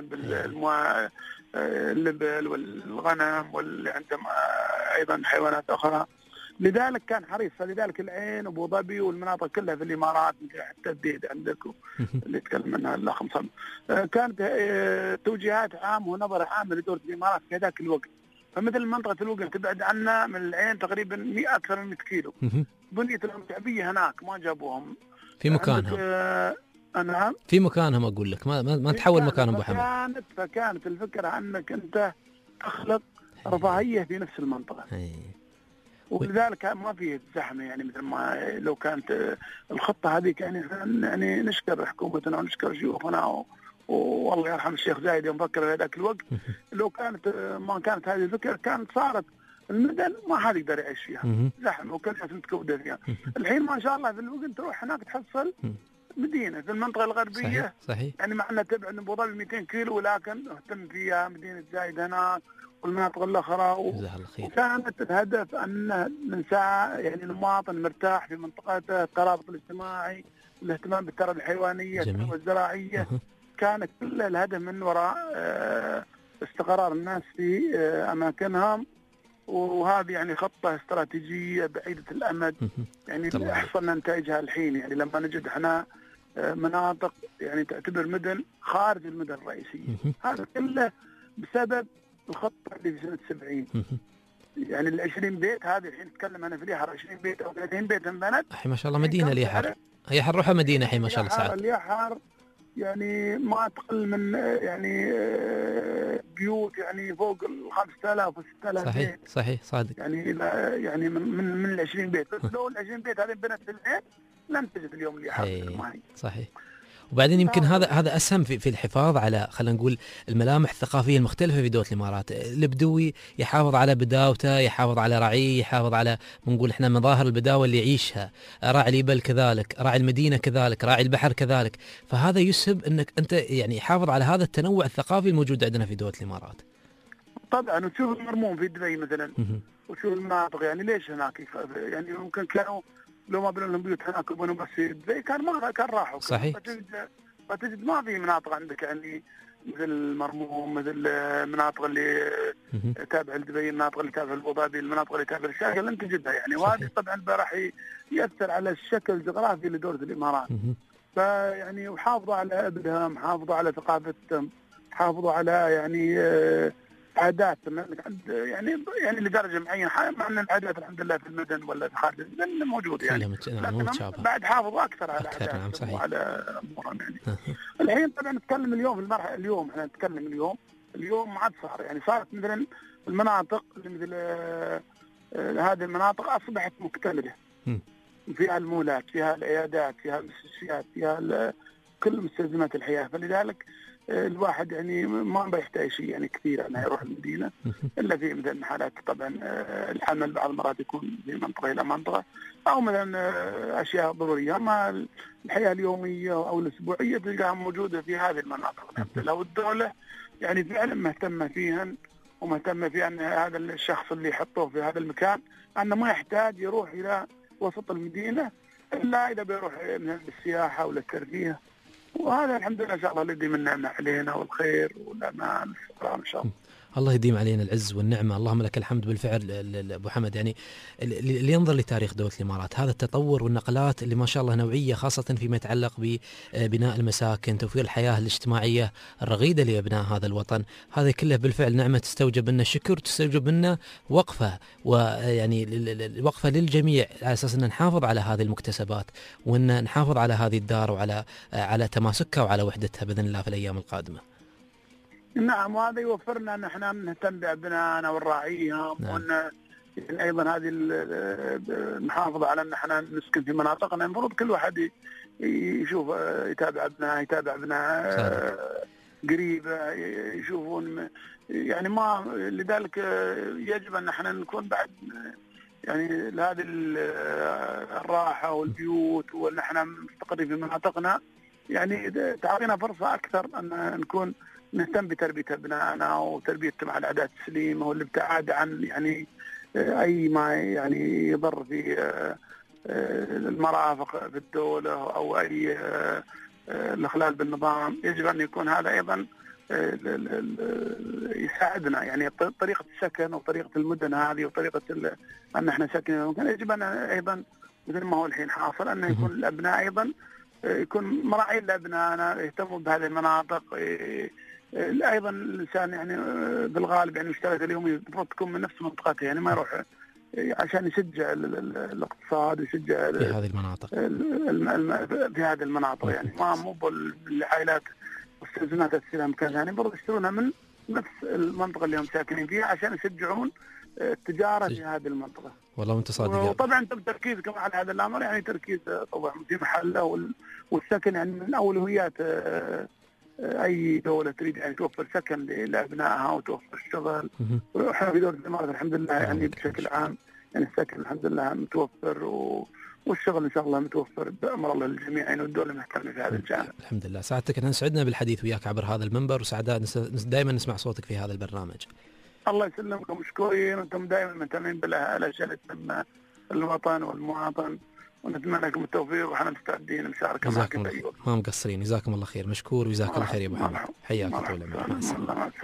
باللبل والغنم واللي عنده ايضا حيوانات اخرى. لذلك كان حريص. فلذلك العين وابو ظبي والمناطق كلها في الامارات حتى الديد عندك اللي يتكلم عنها الاخ مصطفى كانت توجيهات عامه ونظره عامه لدوله الامارات في ذاك الوقت. فمثل منطقه الوقت تبعد عنا من العين تقريبا اكثر من 100 كيلو. بنيت لهم شعبيه هناك ما جابوهم في مكانهم. نعم في مكانهم اقول لك ما تحول مكانهم ابو حمد. فكانت الفكره انك انت تخلق رفاهيه في نفس المنطقه. ولذلك ما فيه زحمه يعني مثل ما لو كانت الخطه هذيك يعني نشكر حكومتنا ونشكر شيوخنا والله يرحم الشيخ زايد يوم فكر في ذاك الوقت. لو كانت ما كانت هذه الفكره كانت صارت المدن ما حد يقدر يعيش فيها زحمه وكل شيء متكوده فيها. الحين ما شاء الله في الوقت تروح هناك تحصل مدينه في المنطقه الغربيه صحيح. يعني مع انها تبعد من ابو ظبي 200 كيلو ولكن اهتم فيها مدينه زايد هناك والمناطق الاخرى وكانت الهدف ان نساعد يعني المواطن مرتاح في منطقته، الترابط الاجتماعي، الاهتمام بالثروه الحيوانيه، الثروه الزراعيه. كانت كل الهدف من وراء استقرار الناس في اماكنهم. وهذه يعني خطه استراتيجيه بعيده الامد يعني حصلنا نتائجها الحين. يعني لما نجد احنا مناطق يعني تعتبر مدن خارج المدن الرئيسيه، هذا كله بسبب الخطه اللي في سنه 70. يعني ال 20 بيت هذه الحين نتكلم انا في اليحر 20 بيت او 30 بيت انبنت. الحين ما شاء الله مدينه اليحر، اليحر روحها مدينه الحين ما شاء الله. سعد اليحر يعني ما تقل من يعني بيوت يعني فوق ال 5000 و 6000 صحيح بيت. صحيح صادق. يعني من ال 20 بيت، بس لو ال 20 بيت هذه بنت في الحين لم تجد اليوم اليحر. صحيح. وبعدين يمكن هذا اسهم في الحفاظ على خلينا نقول الملامح الثقافيه المختلفه في دوله الامارات. البدوي يحافظ على بداوته، يحافظ على رعيه، يحافظ على نقول احنا مظاهر البداوه اللي يعيشها، راعي الإبل كذلك، راعي المدينه كذلك، راعي البحر كذلك. فهذا يسهب انك انت يعني يحافظ على هذا التنوع الثقافي الموجود عندنا في دوله الامارات. طبعا. وتشوف المرموم في دبي مثلا وشوف المناطق يعني ليش هناك يعني ممكن كانوا لو ما بنوا لهم بيوت هناك وبنوا بس زي كان راحوا. صحيح. فتجد ما في مناطق عندك يعني مثل المرموم، مثل المناطق اللي تابعه لدبي، المناطق اللي تابعه لابو ظبي، المناطق اللي تابعه للشارقة لن تجدها يعني. وهذا طبعا راح يأثر على الشكل الجغرافي لدولة الامارات. فيعني وحافظوا على ابنهم، حافظوا على ثقافتهم، حافظوا على يعني عاداتنا يعني لدرجه معينه، مع ان العادات الحمد لله في المدن ولا في خارج المدن موجوده يعني، لكن بعد حافظوا اكثر على عاداتهم وعلى امورهم يعني. الحين طبعا نتكلم اليوم في المرحله، اليوم احنا نتكلم اليوم ما عاد صار يعني، صارت مثلا المناطق مثل هذه المناطق اصبحت مكتمله، فيها المولات، فيها العيادات، فيها المستشفيات، فيها كل مستلزمات الحياه. فلذلك الواحد يعني ما بيحتاج شيء يعني كثير انه يروح المدينه الا في مثلا حالات طبعا الحمل بعض المرات يكون في منطقه الى منطقه، او مثلا اشياء ضروريه. اما الحياه اليوميه او الاسبوعيه تلقاها موجوده في هذه المناطق الحمد لله. والدوله يعني فعلا مهتمه فيها ومهتمه في ان هذا الشخص اللي يحطوه في هذا المكان انه ما يحتاج يروح الى وسط المدينه الا اذا بيروح مثلا للسياحه ولا الترفيه. وهذا الحمد لله ان شاء الله اللي يديم النعمه علينا والخير والامان والاستقرار ان شاء الله. الله يديم علينا العز والنعمه، اللهم لك الحمد. بالفعل ابو حمد يعني اللي ينظر لتاريخ دوله الامارات، هذا التطور والنقلات اللي ما شاء الله نوعيه، خاصه فيما يتعلق ببناء المساكن، توفير الحياه الاجتماعيه الرغيده لابناء هذا الوطن، هذا كله بالفعل نعمه تستوجب منا شكر، تستوجب منا وقفه، ويعني الوقفه للجميع على اساس ان نحافظ على هذه المكتسبات وان نحافظ على هذه الدار وعلى تماسكها وعلى وحدتها باذن الله في الايام القادمه. نعم، وهذا يوفرنا ان احنا نهتم بابنائنا ونراعيهم. نعم. وان يعني ايضا هذه المحافظه على ان احنا نسكن في مناطقنا، المفروض كل واحد يشوف يتابع ابنائه قريبه، يشوفون يعني ما لذلك يجب ان احنا نكون بعد يعني لهذه الراحه والبيوت وان احنا مستقرين في مناطقنا، يعني تعطينا فرصه اكثر ان نكون نهتم بتربية أبنائنا وتربيتهم على العادات السليمة والابتعاد عن يعني أي ما يعني يضر في المرافق في الدولة أو أي الإخلال بالنظام. يجب أن يكون هذا أيضا يساعدنا يعني طريقة السكن وطريقة المدن هذه وطريقة أن احنا ساكنين. يجب أن أيضا مثل ما هو الحين حاصل أن يكون الأبناء أيضا يكون مراعين لأبنائنا، يهتموا بهذه المناطق. ايضا الانسان يعني بالغالب يعني مشتريته اليوميه المفروض تكون من نفس منطقته، يعني ما يروح عشان يشجع الاقتصاد ويشجع في هذه المناطق في هذه المناطق يعني ما مو بالعائلات مستلزمات السلام مكان ثاني، برضه يشترونها من نفس المنطقه اللي هم ساكنين فيها عشان يشجعون التجارة في هذه المنطقة. والله وانت صادق. وطبعا تم تركيز كمان على هذا الأمر، يعني تركيز طبعا في محله، والسكن يعني من أولويات أي دولة تريد يعني توفر سكن لأبنائها وتوفر الشغل. وإحنا في دولة الإمارات الحمد لله يعني بشكل عام يعني السكن الحمد لله متوفر، والشغل إن شاء الله متوفر بأمر الله للجميع، يعني والدولة مهتمة في هذا الجانب. الحمد لله. سعادتك احنا سعدنا بالحديث وياك عبر هذا المنبر، وسعداء دائما نسمع صوتك في هذا البرنامج. الله يسلمكم، مشكورين، وانتم دائما مهتمين بالاشياء اللي تهم الوطن والمواطن، ونتمنى لكم التوفيق، وحنا مستعدين نشارك معكم في اي وقت. ما مقصرين. جزاكم الله خير، مشكور وجزاك الله خير يا ابو حمد. حياك طول عمرك.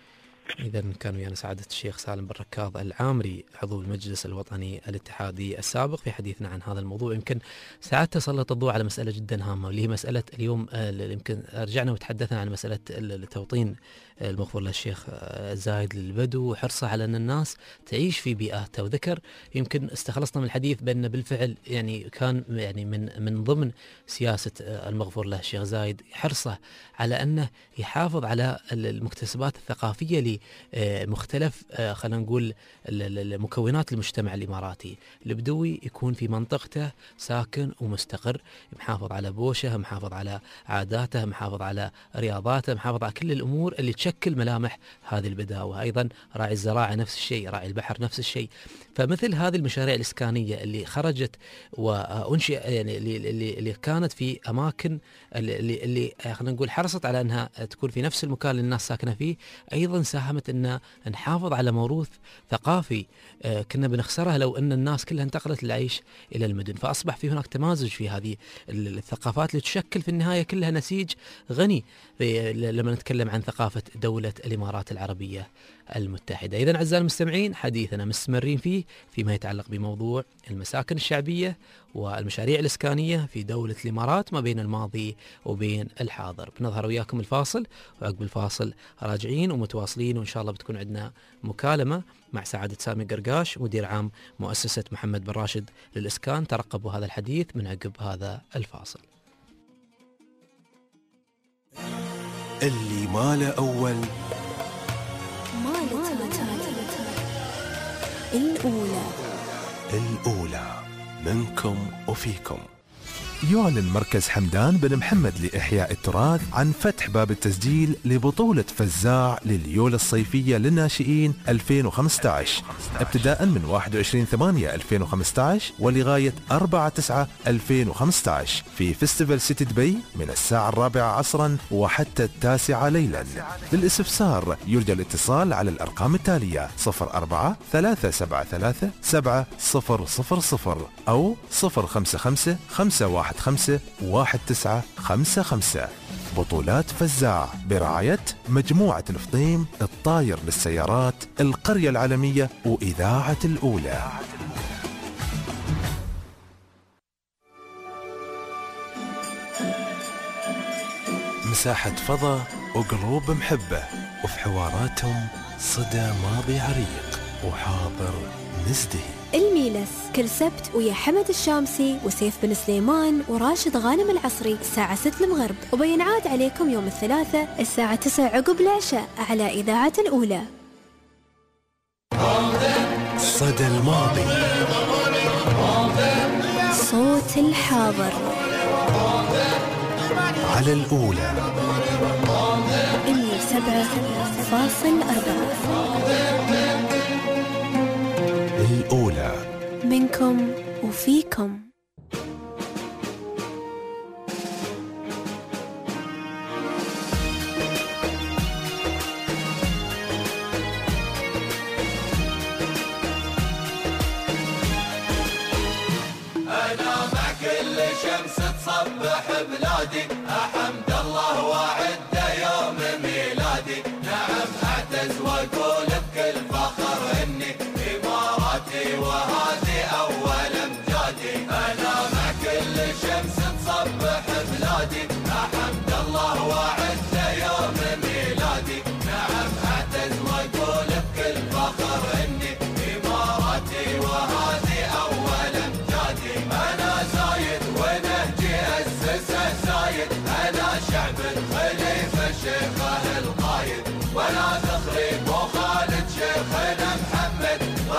إذا كان ويانا سعادة الشيخ سالم بن ركاض العامري عضو المجلس الوطني الاتحادي السابق في حديثنا عن هذا الموضوع. يمكن ساعتها سلط الضوء على مسألة جدا هامة، واللي هي مسألة اليوم يمكن رجعنا وتحدثنا عن مسألة التوطين المغفور للشيخ زايد للبدو، وحرصه على أن الناس تعيش في بيئاتها. وذكر يمكن استخلصنا من الحديث بأن بالفعل يعني كان يعني من ضمن سياسة المغفور له الشيخ زايد حرصه على أنه يحافظ على المكتسبات الثقافية لمختلف خلينا نقول مكونات المجتمع الإماراتي. البدوي يكون في منطقته ساكن ومستقر، محافظ على بوشه، محافظ على عاداته، محافظ على رياضاته، محافظ على كل الأمور اللي تشكل ملامح هذه البداوة. أيضا راعي الزراعة نفس الشيء، راعي البحر نفس الشيء. فمثل هذه المشاريع الإسكانية اللي خرجت وأنشئ يعني اللي كانت في أماكن اللي خلينا نقول حرصت على أنها تكون في نفس المكان اللي الناس ساكنة فيه، أيضا ساهمت أن نحافظ على موروث ثقافي كنا بنخسرها لو أن الناس كلها انتقلت للعيش إلى المدن. فأصبح في هناك تمازج في هذه الثقافات اللي تشكل في النهاية كلها نسيج غني لما نتكلم عن ثقافة دولة الإمارات العربية المتحدة. إذن أعزائي المستمعين حديثنا مستمرين فيما يتعلق بموضوع المساكن الشعبية والمشاريع الإسكانية في دولة الإمارات ما بين الماضي وبين الحاضر. بنظهر وياكم الفاصل، وعقب الفاصل راجعين ومتواصلين، وإن شاء الله بتكون عندنا مكالمة مع سعادة سامي قرقاش مدير عام مؤسسة محمد بن راشد للإسكان. ترقبوا هذا الحديث من عقب هذا الفاصل. اللي ما له أول الأولى منكم وفيكم. يعلن مركز حمدان بن محمد لإحياء التراث عن فتح باب التسجيل لبطولة فزاع لليولة الصيفية للناشئين 2015 ابتداء من 21/8/2015 ولغاية 4/9/2015 في فيستيفال سيتي دبي من الساعة 4 عصرا وحتى 9 ليلا. للاستفسار يرجى الاتصال على الأرقام التالية 04-373-7000 أو 055-515-1955. بطولات فزاع برعاية مجموعة الفطيم، الطاير للسيارات، القرية العالمية وإذاعة الأولى. مساحة فضاء وقلوب محبة، وفي حواراتهم صدى ماضي عريق وحاضر مزدهي. الميلس كل سبت ويا حمد الشامسي وسيف بن سليمان وراشد غانم العصري الساعة 6 المغرب، وبينعاد عليكم يوم الثلاثاء الساعة 9 عقب العشاء على إذاعة الأولى. صدى الماضي، صوت الحاضر على الأولى 107.4. الأولى منكم وفيكم. أنا مع كل شمس تصبح بلادي، أحمد الله وعد يوم ميلادي. نعم أعتز وأقول بكل فخر إني إماراتي وهذه أول أمجادي. أنا مع كل شمس تصبح بلادي، أحمد الله وعد يوم ميلادي. نعم أعتز وأقول بكل فخر إني إماراتي وهذه أول أمجادي. أنا زايد ونهجي أسسه زايد، أنا شعب الخليفة شيخه القايد، وأنا فخري بو خالد شيخنا محمد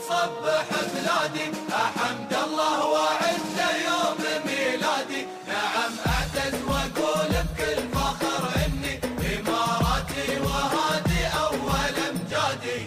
تصبح بلادي حمد الله وعد يوم ميلادي نعم أعتز وأقول بكل فخر إني إماراتي وهذه أول أمجادي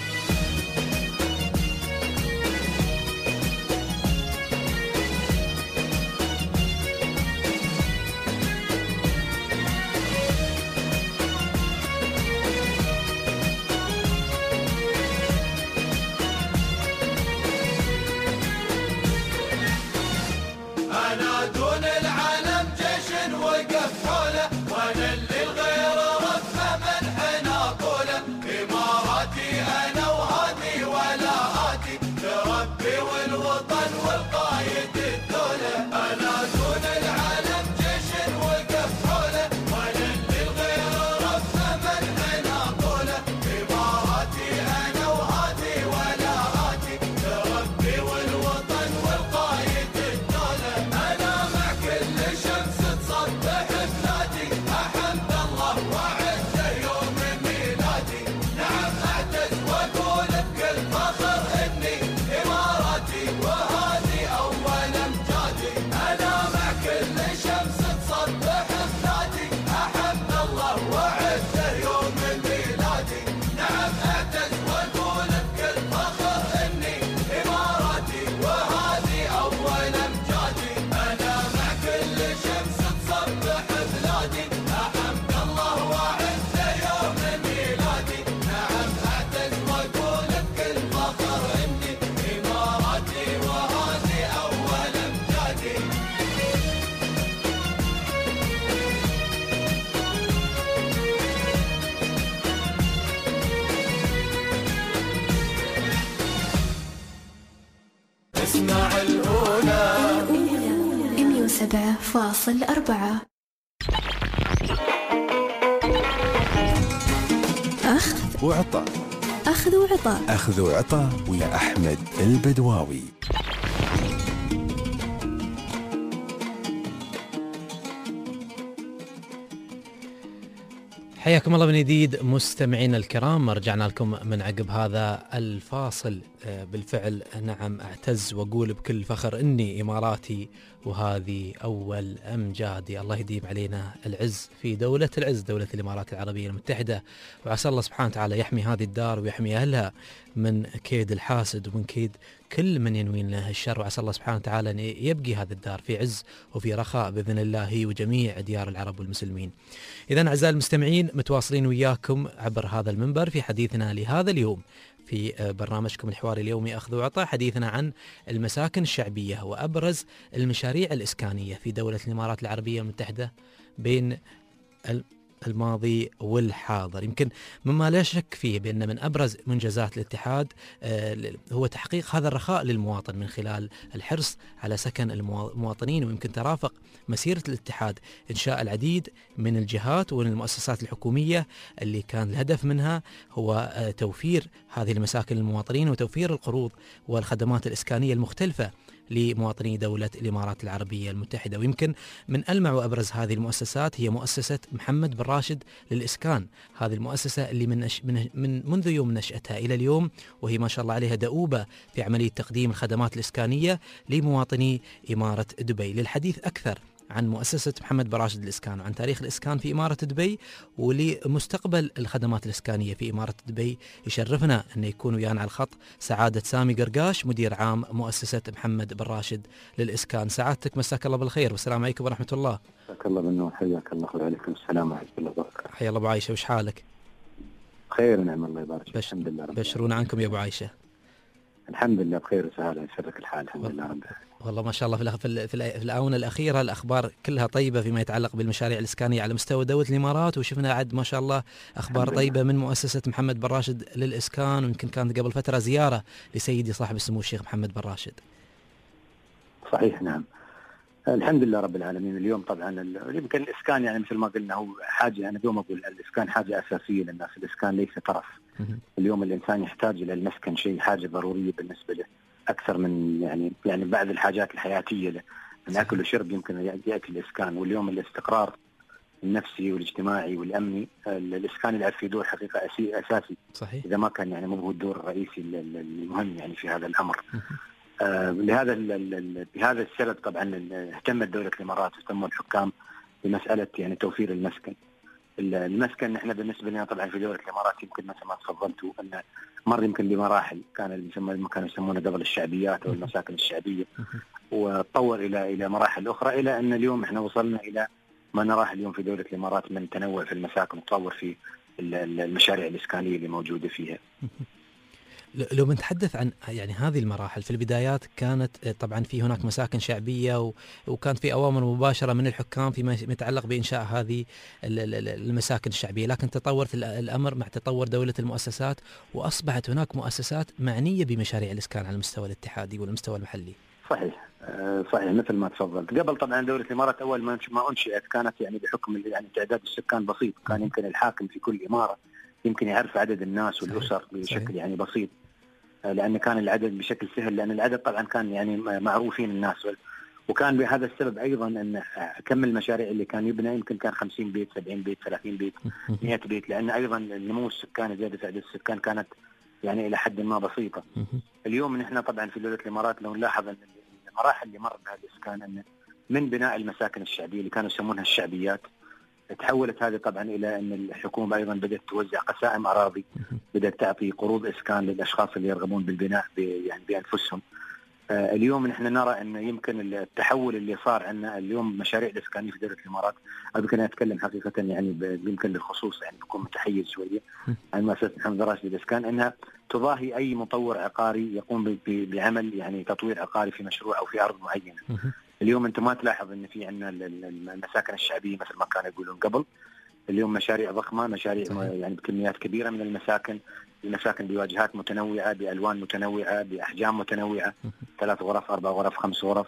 أنا دون العالم جيش وقف حوله وأنا اللي الغير رفع منحنا قوله إماراتي أنا وهذه ولا آتي لربي والوطن والقايد الدولة أنا دون العالم جيش وقف حوله وأنا اللي الغير رفع منحنا قوله إماراتي أنا وهذه ولا آتي لربي والوطن والقايد الدولة أنا مع كل شمس تصبح بلادي حمد الله وعد يوم ميلادي نعم أعتز وأقول بكل فخر إني إماراتي وهذه أول أمجادي أنا مع كل شمس تصبح بلادي حمد الله وعد يوم ميلادي نعم أعتز وأقول بكل فخر إني إماراتي وهذه أول أمجادي أنا مع كل شمس تصبح بلادي حمد الله وعد يوم ميلادي نعم أعتز وأقول بكل فخر إني إماراتي وهذه أول أمجادي اسمع الأولى 107.4 أخذ وعطاء أخذ وعطاء أخذ وعطاء ويا أحمد البدواوي. حياكم الله من جديد مستمعين الكرام، رجعنا لكم من عقب هذا الفاصل. بالفعل نعم أعتز وأقول بكل فخر إني إماراتي وهذه أول أمجادي. الله يديم علينا العز في دولة العز، دولة الإمارات العربية المتحدة، وعسى الله سبحانه وتعالى يحمي هذه الدار ويحمي أهلها من كيد الحاسد ومن كيد كل من ينوي له الشر، وعسى الله سبحانه وتعالى أن يبقي هذه الدار في عز وفي رخاء بإذن الله هي وجميع ديار العرب والمسلمين. إذن أعزائي المستمعين متواصلين وياكم عبر هذا المنبر في حديثنا لهذا اليوم في برنامجكم الحواري اليومي أخذ وعطاء، حديثنا عن المساكن الشعبية وأبرز المشاريع الإسكانية في دولة الإمارات العربية المتحدة بين الماضي والحاضر. يمكن مما لا شك فيه بأن من أبرز منجزات الاتحاد هو تحقيق هذا الرخاء للمواطن من خلال الحرص على سكن المواطنين، ويمكن ترافق مسيرة الاتحاد إنشاء العديد من الجهات والمؤسسات الحكومية اللي كان الهدف منها هو توفير هذه المساكن للمواطنين وتوفير القروض والخدمات الإسكانية المختلفة لمواطني دولة الإمارات العربية المتحدة. ويمكن من ألمع وأبرز هذه المؤسسات هي مؤسسة محمد بن راشد للإسكان، هذه المؤسسة اللي من منذ يوم نشأتها إلى اليوم وهي ما شاء الله عليها دؤوبة في عملية تقديم الخدمات الإسكانية لمواطني إمارة دبي. للحديث أكثر عن مؤسسة محمد بن راشد للإسكان وعن تاريخ الإسكان في إمارة دبي ولمستقبل الخدمات الإسكانية في إمارة دبي، يشرفنا أن يكون ويانا على الخط سعادة سامي قرقاش مدير عام مؤسسة محمد بن راشد للإسكان. سعادتك مساك الله بالخير والسلام عليكم ورحمة الله. مساك الله بالنور، حياك الله وعليكم السلام ورحمة الله وبركاته. حيا الله أبو عايشة، وش حالك؟ خير نعم الله يبارك فيك. الحمد لله. بشرونا عنكم يا أبو عايشة. الحمد لله بخير وسهلا، يسعدك الحال. الحمد لله رب العالمين. والله ما شاء الله في الآونة الأخيرة الأخبار كلها طيبة فيما يتعلق بالمشاريع الإسكانية على مستوى دولة الإمارات، وشفنا عد ما شاء الله أخبار طيبة من مؤسسة محمد بن راشد للإسكان، ويمكن كانت قبل فترة زيارة لسيدي صاحب السمو الشيخ محمد بن راشد. صحيح نعم، الحمد لله رب العالمين. اليوم طبعا يمكن الإسكان يعني مثل ما قلنا هو حاجة، أنا دوم أقول الإسكان حاجة أساسية للناس، الإسكان ليس طرف. اليوم الإنسان يحتاج إلى المسكن، شيء حاجة ضرورية بالنسبة له أكثر من يعني بعض الحاجات الحياتية له، من أكل وشرب يمكن يأتي الإسكان. واليوم الاستقرار النفسي والاجتماعي والامني. الاسكان يلعب في دور حقيقه اساسي صحيح. اذا ما كان يعني مو هو الدور الرئيسي المهم يعني في هذا الامر. بهذا السبب طبعا اهتمت دولة الامارات واهتموا الحكام بمساله يعني توفير المسكن. المسكن احنا بالنسبه لنا طبعا في دولة الامارات يمكن مثل ما تفضلتوا ان مر يمكن بمراحل، كان ما كانوا يسمونه قبل الشعبيات او المساكن الشعبيه، وتطور الى مراحل اخرى، الى ان اليوم احنا وصلنا الى ما نراه اليوم في دولة الامارات من تنوع في المساكن وتطور في المشاريع الاسكانيه اللي موجوده فيها. لو بنتحدث عن يعني هذه المراحل، في البدايات كانت طبعا في هناك مساكن شعبية وكان في أوامر مباشرة من الحكام فيما يتعلق بإنشاء هذه المساكن الشعبية، لكن تطورت الأمر مع تطور دولة المؤسسات، وأصبحت هناك مؤسسات معنية بمشاريع الإسكان على المستوى الاتحادي والمستوى المحلي. صحيح مثل ما تفضلت. قبل طبعا دولة الإمارات أول ما أنشئت كانت يعني بحكم يعني تعداد السكان بسيط، كان يمكن الحاكم في كل إمارة يمكن يعرف عدد الناس والأسر بشكل يعني بسيط، لأن كان العدد بشكل سهل، لأن العدد طبعا كان يعني معروفين الناس، وكان بهذا السبب أيضا أن كم المشاريع اللي كان يبنى يمكن كان 50 بيت 70 بيت 30 بيت 100 بيت، لأن أيضا النمو السكاني زيادة عدد السكان كانت يعني إلى حد ما بسيطة. اليوم نحن طبعا في دولة الإمارات لو نلاحظ أن المراحل اللي مر بها الإسكان أن من بناء المساكن الشعبية اللي كانوا يسمونها الشعبيات، تحولت هذه طبعا إلى أن الحكومة أيضا بدأت توزع قسائم أراضي، بدأت تعطي قروض إسكان للأشخاص اللي يرغبون بالبناء يعني بأنفسهم. اليوم نحن نرى أن يمكن التحول اللي صار عندنا اليوم مشاريع الإسكانية في دولة الإمارات، يمكن أتكلم حقيقة يعني يمكن بالخصوص يعني بكون متحيز شوية عن مؤسسة محمد راشد للإسكان، أنها تضاهي أي مطور عقاري يقوم بعمل يعني تطوير عقاري في مشروع أو في أرض معينة. اليوم أنت ما تلاحظ أن في عندنا المساكن الشعبية مثل ما كانوا يقولون قبل. اليوم مشاريع ضخمة، مشاريع يعني بكميات كبيرة من المساكن بواجهات متنوعة، بألوان متنوعة، بأحجام متنوعة، 3 غرف 4 غرف 5 غرف.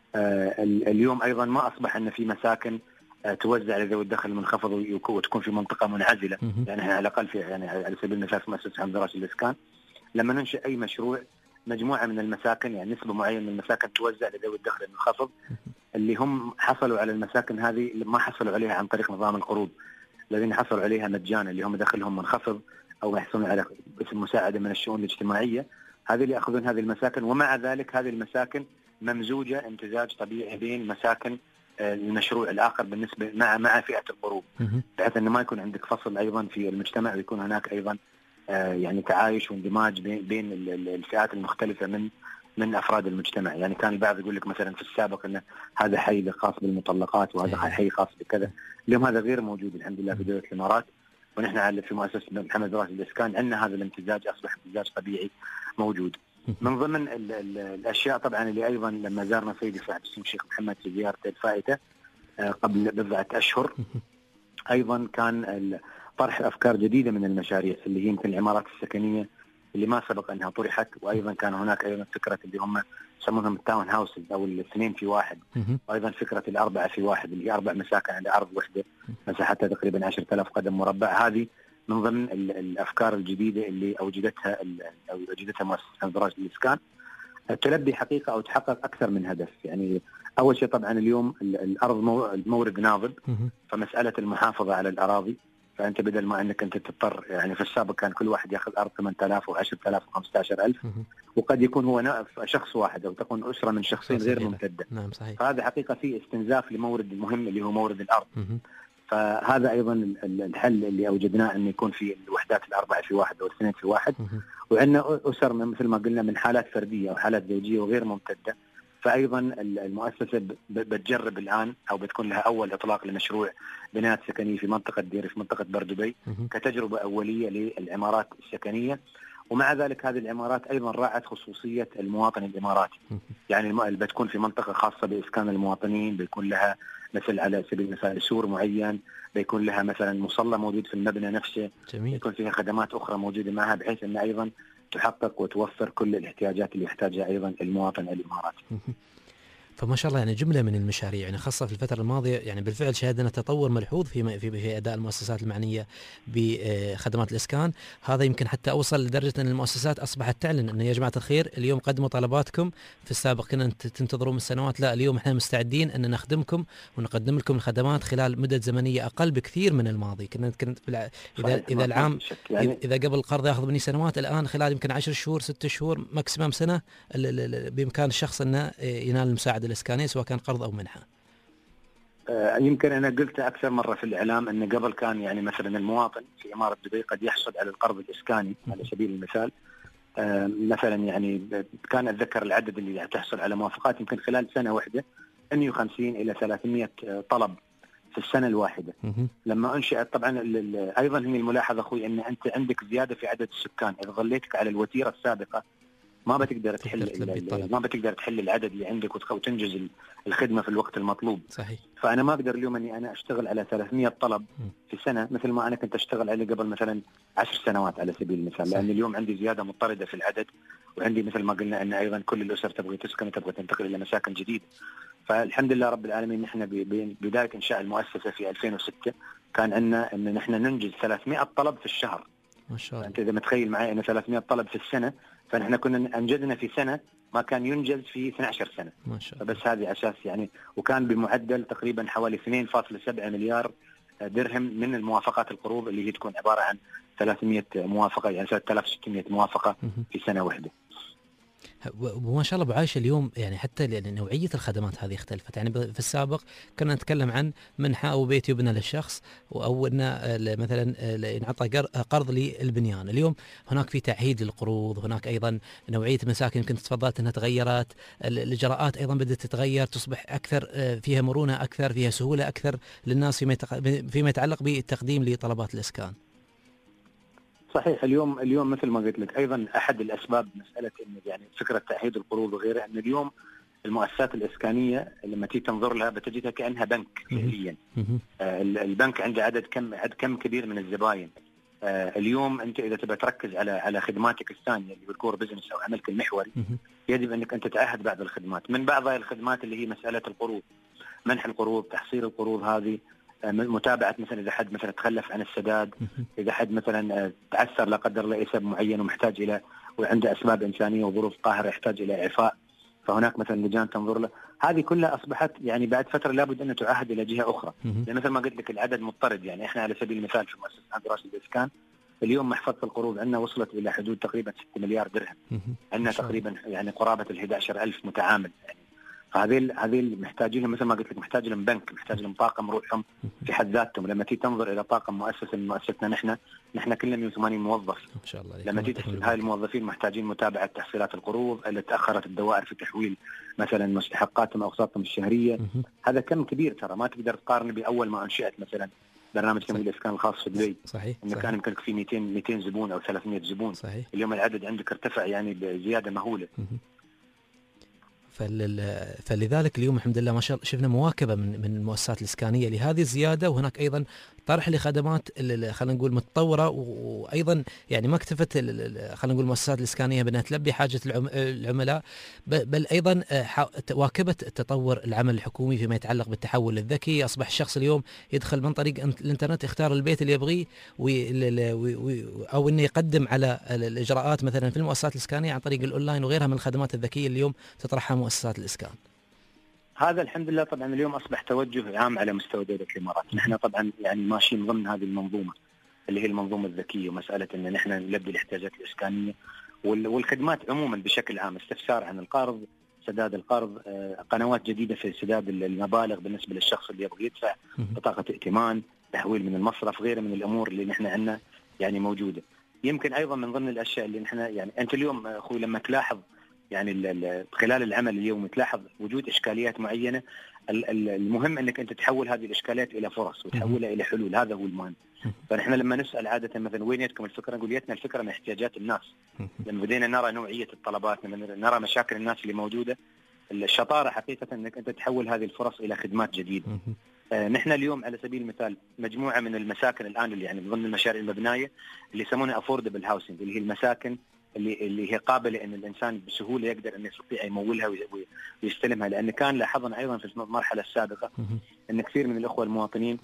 اليوم أيضا ما أصبح أن في مساكن توزع لذوي الدخل المنخفض وتكون في منطقة منعزلة. يعني على الأقل في يعني على سبيل المثال في مؤسسة محمد راشد للإسكان لما ننشئ أي مشروع مجموعة من المساكن يعني نسبة معينة من المساكن توزع لذوي الدخل المنخفض اللي هم حصلوا على المساكن هذه ما حصلوا عليها عن طريق نظام القروض، الذين حصلوا عليها مجانا اللي هم دخلهم منخفض أو يحصلون على اسم مساعدة من الشؤون الاجتماعية، هذه اللي يأخذون هذه المساكن. ومع ذلك هذه المساكن ممزوجة امتزاج طبيعي بين مساكن المشروع الآخر بالنسبة مع فئة القروض، بحيث أنه ما يكون عندك فصل أيضا في المجتمع، ويكون هناك أيضا يعني تعايش واندماج بين الفئات المختلفة من أفراد المجتمع. يعني كان البعض يقول لك مثلا في السابق أن هذا حي خاص بالمطلقات وهذا حي خاص بكذا، اليوم هذا غير موجود الحمد لله في دولة الإمارات، ونحن في مؤسسة محمد راشد للإسكان عندنا هذا الامتزاج، أصبح امتزاج طبيعي موجود. من ضمن الأشياء طبعا اللي أيضا لما زارنا سيدي صاحب السمو الشيخ محمد في زيارته الفائتة قبل بضعة أشهر، أيضا كان طرح أفكار جديدة من المشاريع اللي هي يمكن العمارات السكنية اللي ما سبق أنها طرحت، وأيضا كان هناك أيضا فكرة اللي هم يسمونهم التاون هاوسز أو 2 في 1، وأيضا فكرة 4 في 1 اللي هي 4 مساكن على أرض وحدة مساحتها تقريبا 10,000 قدم مربع. هذه من ضمن الأفكار الجديدة اللي أوجدتها مؤسسة محمد راشد للإسكان، تلبي حقيقة أو تحقق أكثر من هدف. يعني أول شيء طبعا اليوم الأرض مورد ناضب، فمسألة المحافظة على الأراضي، فأنت بدل ما أنك أنت تضطر يعني في السابق كان كل واحد يأخذ أرض 8,000 و10,000 و15,000، وقد يكون هو شخص واحد أو تكون أسرة من شخصين غير ممتدة. نعم صحيح. فهذا حقيقة فيه استنزاف لمورد المهم اللي هو مورد الأرض. فهذا أيضا الحل اللي أوجدناه أن يكون في الوحدات 4 في 1 أو 2 في 1، وعندنا أسر مثل ما قلنا من حالات فردية أو حالات زوجية وغير ممتدة. فأيضا المؤسسة بتجرب الآن أو بتكون لها أول إطلاق لمشروع بناء سكنية في منطقة دير في منطقة بردبي كتجربة أولية للعمارات السكنية. ومع ذلك هذه العمارات أيضا راعت خصوصية المواطن الإماراتي، يعني بتكون في منطقة خاصة بإسكان المواطنين، بيكون لها مثل على سبيل المثال سور معين، بيكون لها مثلا مصلى موجود في المبنى نفسه، بيكون فيها خدمات أخرى موجودة معها، بحيث أن أيضا تحقق وتوفر كل الاحتياجات اللي يحتاجها أيضا المواطن الإماراتي. فما شاء الله يعني جملة من المشاريع يعني خاصة في الفترة الماضية يعني بالفعل شهدنا تطور ملحوظ في أداء المؤسسات المعنية بخدمات الإسكان. هذا يمكن حتى أوصل لدرجة أن المؤسسات أصبحت تعلن أن يا جماعة الخير اليوم قدموا طلباتكم. في السابق كنا تنتظرون من سنوات، لا اليوم احنا مستعدين أن نخدمكم ونقدم لكم الخدمات خلال مدة زمنية أقل بكثير من الماضي. كنا إذا العام يعني إذا قبل القرض يأخذ مني سنوات، الآن خلال يمكن 10 شهور 6 شهور ماكسيمم سنة بإمكان الشخص أنه ينال المساعدة الإسكانية سواء كان قرض أو منحة. يمكن أنا قلت أكثر مرة في الإعلام أن قبل كان يعني مثلا المواطن في إمارة دبي قد يحصل على القرض الإسكاني على سبيل المثال. مثلا يعني كان أتذكر العدد اللي تحصل على موافقات يمكن خلال سنة واحدة 150 إلى 300 طلب في السنة الواحدة. لما أنشأت طبعا أيضا هي الملاحظة أخوي أن أنت عندك زيادة في عدد السكان، إذا ظليتك على الوتيرة السابقة ما بتقدر تحل العدد اللي عندك وتنجز الخدمة في الوقت المطلوب. صحيح. فأنا ما أقدر اليوم أني أنا أشتغل على 300 طلب في سنة مثل ما أنا كنت أشتغل عليه قبل مثلا 10 سنوات على سبيل المثال. لأن اليوم عندي زيادة مضطردة في العدد، وعندي مثل ما قلنا أن أيضا كل الأسر تبغي تسكن وتبغي تنتقل إلى مساكن جديدة. فالحمد لله رب العالمين نحن بداية إنشاء المؤسسة في 2006 كان عندنا أن نحن ننجز 300 طلب في الشهر. ما شاء الله. أنت إذا متخيل معي أن 300 طلب في السنة، فنحن كنا أنجزنا في سنة ما كان ينجز في 12 سنة. ما شاء الله. فبس هذه أساس يعني، وكان بمعدل تقريبا حوالي 2.7 مليار درهم من الموافقات القروض اللي هي تكون عبارة عن 300 موافقة، يعني 3600 موافقة في سنة واحدة. وما شاء الله بعايشة اليوم يعني حتى لأن نوعية الخدمات هذه اختلفت. يعني في السابق كنا نتكلم عن منحة أو بيت يبنى للشخص أو أن مثلا ينعطى قرض للبنيان. اليوم هناك في تعهيد للقروض، هناك أيضا نوعية المساكن يمكن تفضلت أنها تغيرت، الإجراءات أيضا بدأت تتغير تصبح أكثر فيها مرونة أكثر، فيها سهولة أكثر للناس فيما يتعلق بالتقديم لطلبات الإسكان. صحيح. اليوم مثل ما قلت لك أيضا أحد الأسباب مسألة إن يعني فكرة تعهيد القروض وغيرها، أن اليوم المؤسسات الإسكانية لما تيجي تنظر لها بتجدها كأنها بنك فعليا. البنك عنده عدد كم كبير من الزباين. اليوم أنت إذا تبى تركز على خدماتك الثانية اللي بالكور بزنس أو عملك المحوري، يجب أنك أنت تعهد بعض الخدمات. من بعض الخدمات اللي هي مسألة القروض، منح القروض، تحصيل القروض، هذه متابعة مثلا إذا حد مثلا تخلف عن السداد، إذا حد مثلا تعثر لا قدر الله لسبب معين ومحتاج إلى وعنده أسباب إنسانية وظروف قاهرة يحتاج إلى إعفاء، فهناك مثلا لجان تنظر له. هذه كلها أصبحت يعني بعد فترة لابد أن تعهد إلى جهة أخرى. لأن مثل ما قلت لك العدد مضطرد. يعني إحنا على سبيل المثال في مؤسسة عبد الراشد الإسكان اليوم محفظة القروض عندنا وصلت إلى حدود تقريبا 6 مليار درهم. عندنا تقريبا يعني قرابة 11,000 متعامل. يعني هذه محتاجين لهم مثل ما قلت لك، محتاج لهم بنك، محتاج لهم طاقم روحهم في حد ذاتهم. لما تيجي تنظر الى طاقم مؤسستنا نحن كلنا 180 موظف ما شاء الله. لما تيجي هاي الموظفين محتاجين متابعه تحصيلات القروض اللي تاخرت الدوائر في تحويل مثلا مستحقاتهم او اقساطهم الشهريه. هذا كم كبير ترى، ما تقدر تقارن باول ما انشئت مثلا برنامج تمويل الاسكان الخاص في دبي. صحيح. انه كان يمكن في 200 زبون او 300 زبون. صحيح. اليوم العدد عندك ارتفع يعني بزياده مهوله. فلذلك اليوم الحمد لله ما شاء الله شفنا مواكبة من المؤسسات الإسكانية لهذه الزيادة، وهناك أيضا طرح لخدمات خلينا نقول متطورة، وأيضا يعني ما اكتفت خلينا نقول المؤسسات الإسكانية بأنها تلبي حاجة العملاء، بل أيضا واكبت التطور العمل الحكومي فيما يتعلق بالتحول الذكي. أصبح الشخص اليوم يدخل من طريق الإنترنت يختار البيت اللي يبغيه أو إنه يقدم على الإجراءات مثلا في المؤسسات الإسكانية عن طريق الأونلاين وغيرها من الخدمات الذكية اليوم تطرحها مؤسسات الإسكان. هذا الحمد لله طبعا اليوم أصبح توجه عام على مستوى دولة الإمارات. نحن طبعا يعني ماشيين ضمن هذه المنظومة اللي هي المنظومة الذكية، ومسألة أن نحن نلبي الاحتياجات الإسكانية والخدمات عموما بشكل عام، استفسار عن القرض، سداد القرض، قنوات جديدة في سداد المبالغ بالنسبة للشخص اللي يبغى يدفع، بطاقة ائتمان، تحويل من المصرف، غيره من الأمور اللي نحن عندنا يعني موجودة. يمكن أيضا من ضمن الأشياء اللي نحن يعني أنت اليوم أخوي لما تلاحظ يعني خلال العمل اليومي تلاحظ وجود إشكاليات معينة، المهم أنك أنت تحول هذه الإشكاليات إلى فرص وتحولها إلى حلول. هذا هو المهم. فنحن لما نسأل عادة مثلا وين يتكم الفكرة، نقول يتنا الفكرة من احتياجات الناس. لما بدينا نرى نوعية الطلبات، لما نرى مشاكل الناس اللي موجودة، الشطارة حقيقة أنك أنت تحول هذه الفرص إلى خدمات جديدة. نحن اليوم على سبيل المثال مجموعة من المساكن الآن اللي يعني من ضمن المشاريع المبنية اللي يسمونها affordable housing، اللي هي المساكن اللي هي قابله ان الانسان بسهوله يقدر انه يستطيع يمولها ويستلمها، لان كان لاحظنا ايضا في المرحله السابقه ان كثير من الاخوه المواطنين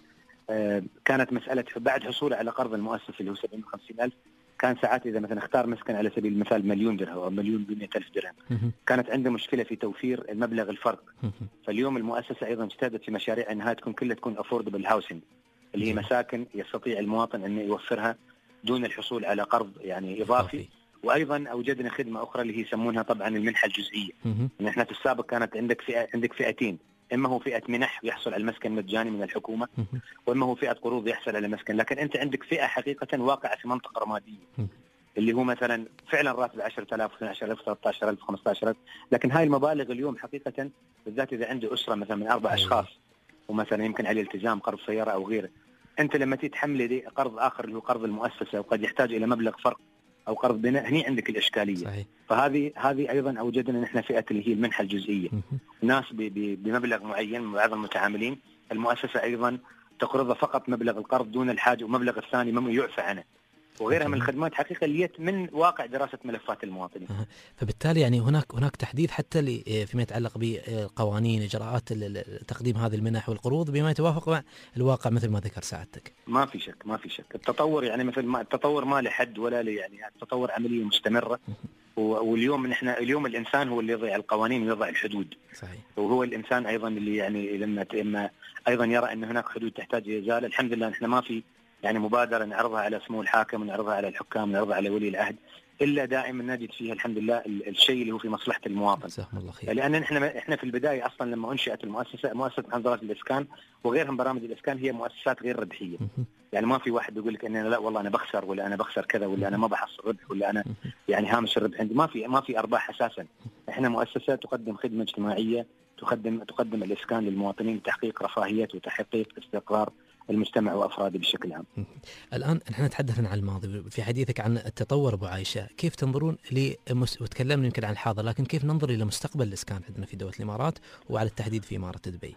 كانت مساله بعد حصوله على قرض المؤسسه اللي هو 750,000 كان ساعات اذا مثلا اختار مسكن على سبيل المثال 1,000,000 درهم او 1,100,000 درهم كانت عنده مشكله في توفير المبلغ الفرق. فاليوم المؤسسه ايضا اجتهدت في مشاريع انها تكون افوردبل هاوسنج، اللي هي مساكن يستطيع المواطن انه يوفرها دون الحصول على قرض يعني اضافي. وايضا اوجدنا خدمه اخرى اللي هي يسمونها طبعا المنحه الجزئيه. ان احنا في السابق كانت عندك فئتين، اما هو فئه منح يحصل على المسكن مجاني من الحكومه، واما هو فئه قروض يحصل على مسكن. لكن انت عندك فئه حقيقه واقعه في منطقه رماديه اللي هو مثلا فعلا راتب 10,000 12,000 13,000 15,000، لكن هاي المبالغ اليوم حقيقه بالذات اذا عنده اسره مثلا من 4 اشخاص ومثلا يمكن عليه التزام قرض سياره او غيره، انت لما تتحمل قرض اخر اللي هو قرض المؤسسه وقد يحتاج الى مبلغ فرق او قرض بناء، هني عندك الاشكاليه. صحيح. فهذه ايضا اوجدنا نحن فئه اللي هي المنحه الجزئيه، ناس بمبلغ معين من بعض المتعاملين المؤسسه ايضا تقرضها فقط مبلغ القرض دون الحاجه، ومبلغ الثاني مما يعفى عنه، وغيرها من الخدمات حقيقه اللي من واقع دراسه ملفات المواطنين. فبالتالي يعني هناك تحديث حتى فيما يتعلق بقوانين اجراءات تقديم هذه المنح والقروض بما يتوافق مع الواقع مثل ما ذكر سعادتك. ما في شك التطور يعني مثل ما التطور ما له حد ولا يعني التطور عمليه مستمره. واليوم اليوم الانسان هو اللي يضع القوانين ويضع الحدود. صحيح. وهو الانسان ايضا اللي يعني لما ايضا يرى ان هناك حدود تحتاج ازاله، الحمد لله نحن ما في يعني مبادرة نعرضها على سمو الحاكم ونعرضها على الحكام ونعرضها على ولي العهد، إلا دائما نجد فيها الحمد لله الشيء اللي هو في مصلحة المواطن. الله خير. لأن احنا في البداية أصلا لما أنشأت مؤسسة محافظات الإسكان وغيرها من برامج الإسكان هي مؤسسات غير ربحية. يعني ما في واحد يقول لك أن أنا لا والله أنا بخسر ولا أنا بخسر كذا ولا أنا ما بحصل ربح ولا أنا يعني هامش الربح عندي، ما في أرباح أساسا. احنا مؤسسة تقدم خدمة اجتماعية، تقدم الإسكان للمواطنين لتحقيق رفاهية وتحقيق استقرار المجتمع وأفراده بشكل عام. الآن نحن نتحدث عن الماضي، في حديثك عن التطور أبو عائشة كيف تنظرون وتكلمنا يمكن عن الحاضر، لكن كيف ننظر إلى مستقبل الإسكان عندنا في دولة الإمارات وعلى التحديد في إمارة دبي؟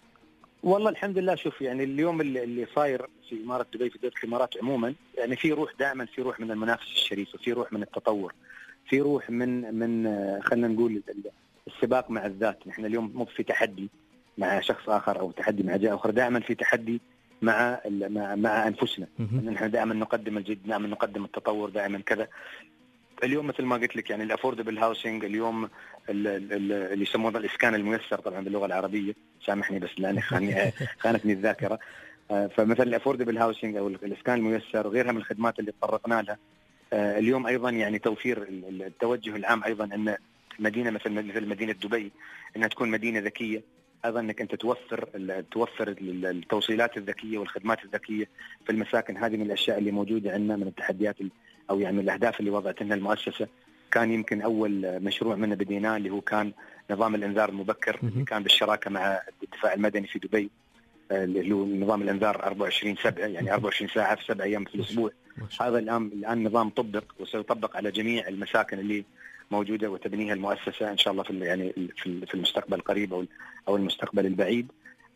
والله الحمد لله شوف يعني اليوم اللي صاير في إمارة دبي في دولة الإمارات عموما يعني في روح دائما، في روح من المنافسة الشريفة، في روح من التطور، في روح من خلينا نقول السباق مع الذات. نحن اليوم مو في تحدي مع شخص آخر أو تحدي مع جهة أخرى، دائما في تحدي مع أنفسنا. نحن دائما نقدم الجد، دائما نقدم التطور، دائما كذا. اليوم مثل ما قلت لك يعني الافوردبل هاوسنج اليوم اللي يسمونه الإسكان الميسر طبعا باللغة العربية، سامحني بس لأن خانتني الذاكرة. فمثل الافوردبل هاوسنج أو الإسكان الميسر وغيرها من الخدمات اللي تطرقنا لها اليوم أيضا يعني توفير التوجه العام أيضا أن مدينة مثل مدينة دبي أنها تكون مدينة ذكية، أيضا أنك أنت توفر التوصيلات الذكية والخدمات الذكية في المساكن. هذه من الأشياء اللي موجودة عندنا من التحديات أو يعني من الأهداف اللي وضعت لنا المؤسسة. كان يمكن أول مشروع منا بديناه اللي هو كان نظام الإنذار المبكر اللي كان بالشراكة مع الدفاع المدني في دبي، اللي هو نظام الإنذار 24/7 يعني 24 ساعة في 7 أيام في الأسبوع. هذا الآن نظام طبق وسيطبق على جميع المساكن اللي موجودة وتبنيها المؤسسة إن شاء الله في المستقبل القريب أو المستقبل البعيد.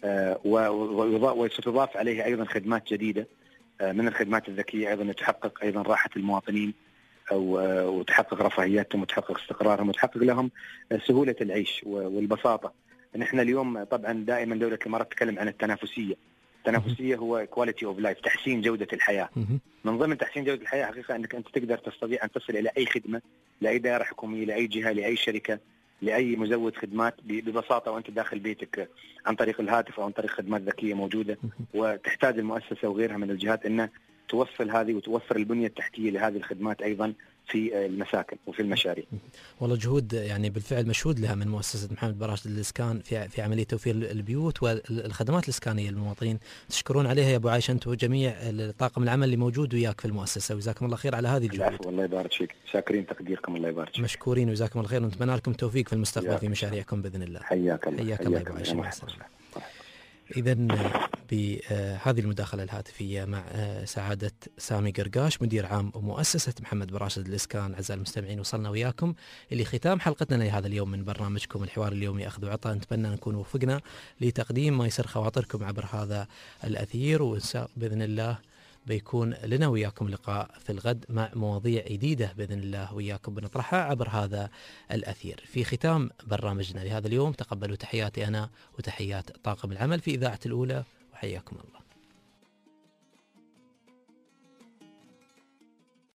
وستضاف عليه أيضا خدمات جديدة من الخدمات الذكية أيضا تحقق أيضا راحة المواطنين وتحقق رفاهياتهم وتحقق استقرارهم وتحقق لهم سهولة العيش والبساطة. نحن اليوم طبعا دائما دولة الإمارات تتكلم عن التنافسية. التنافسية هو quality of life، تحسين جودة الحياة. من ضمن تحسين جودة الحياة حقيقة أنك أنت تقدر تستطيع أن تصل إلى أي خدمة، لأي دائرة حكومية، لأي جهة، لأي شركة، لأي مزود خدمات ببساطة وأنت داخل بيتك عن طريق الهاتف أو عن طريق خدمات ذكية موجودة. وتحتاج المؤسسة وغيرها من الجهات أنها توصل هذه وتوفر البنية التحتية لهذه الخدمات أيضا في المساكن وفي المشاريع. والله جهود يعني بالفعل مشهود لها من مؤسسة محمد بن راشد للإسكان في عملية توفير البيوت والخدمات الإسكانية للمواطنين. تشكرون عليها يا أبو عائشة أنت وجميع طاقم العمل اللي موجود وياك في المؤسسة، وجزاكم الله خير على هذه الجهود. الله يبارك فيك، شاكرين تقديركم، الله يبارك فيك. مشكورين وجزاكم الله خير، ونتمنى لكم التوفيق في المستقبل في مشاريعكم بإذن الله. حياك الله يا أبو عائشة. إذن بهذه المداخلة الهاتفية مع سعادة سامي قرقاش مدير عام ومؤسسة محمد بن راشد للإسكان، أعزائي المستمعين وصلنا وياكم اللي ختام حلقتنا لهذا اليوم من برنامجكم الحوار اليومي أخذ وعطاء. نتمنى أن نكون وفقنا لتقديم ما يسر خواطركم عبر هذا الأثير، وإن شاء بإذن الله بيكون لنا وياكم لقاء في الغد مع مواضيع جديدة بإذن الله وياكم بنطرحها عبر هذا الأثير. في ختام برنامجنا لهذا اليوم تقبلوا تحياتي أنا وتحيات طاقم العمل في إذاعة الأولى، وحياكم الله.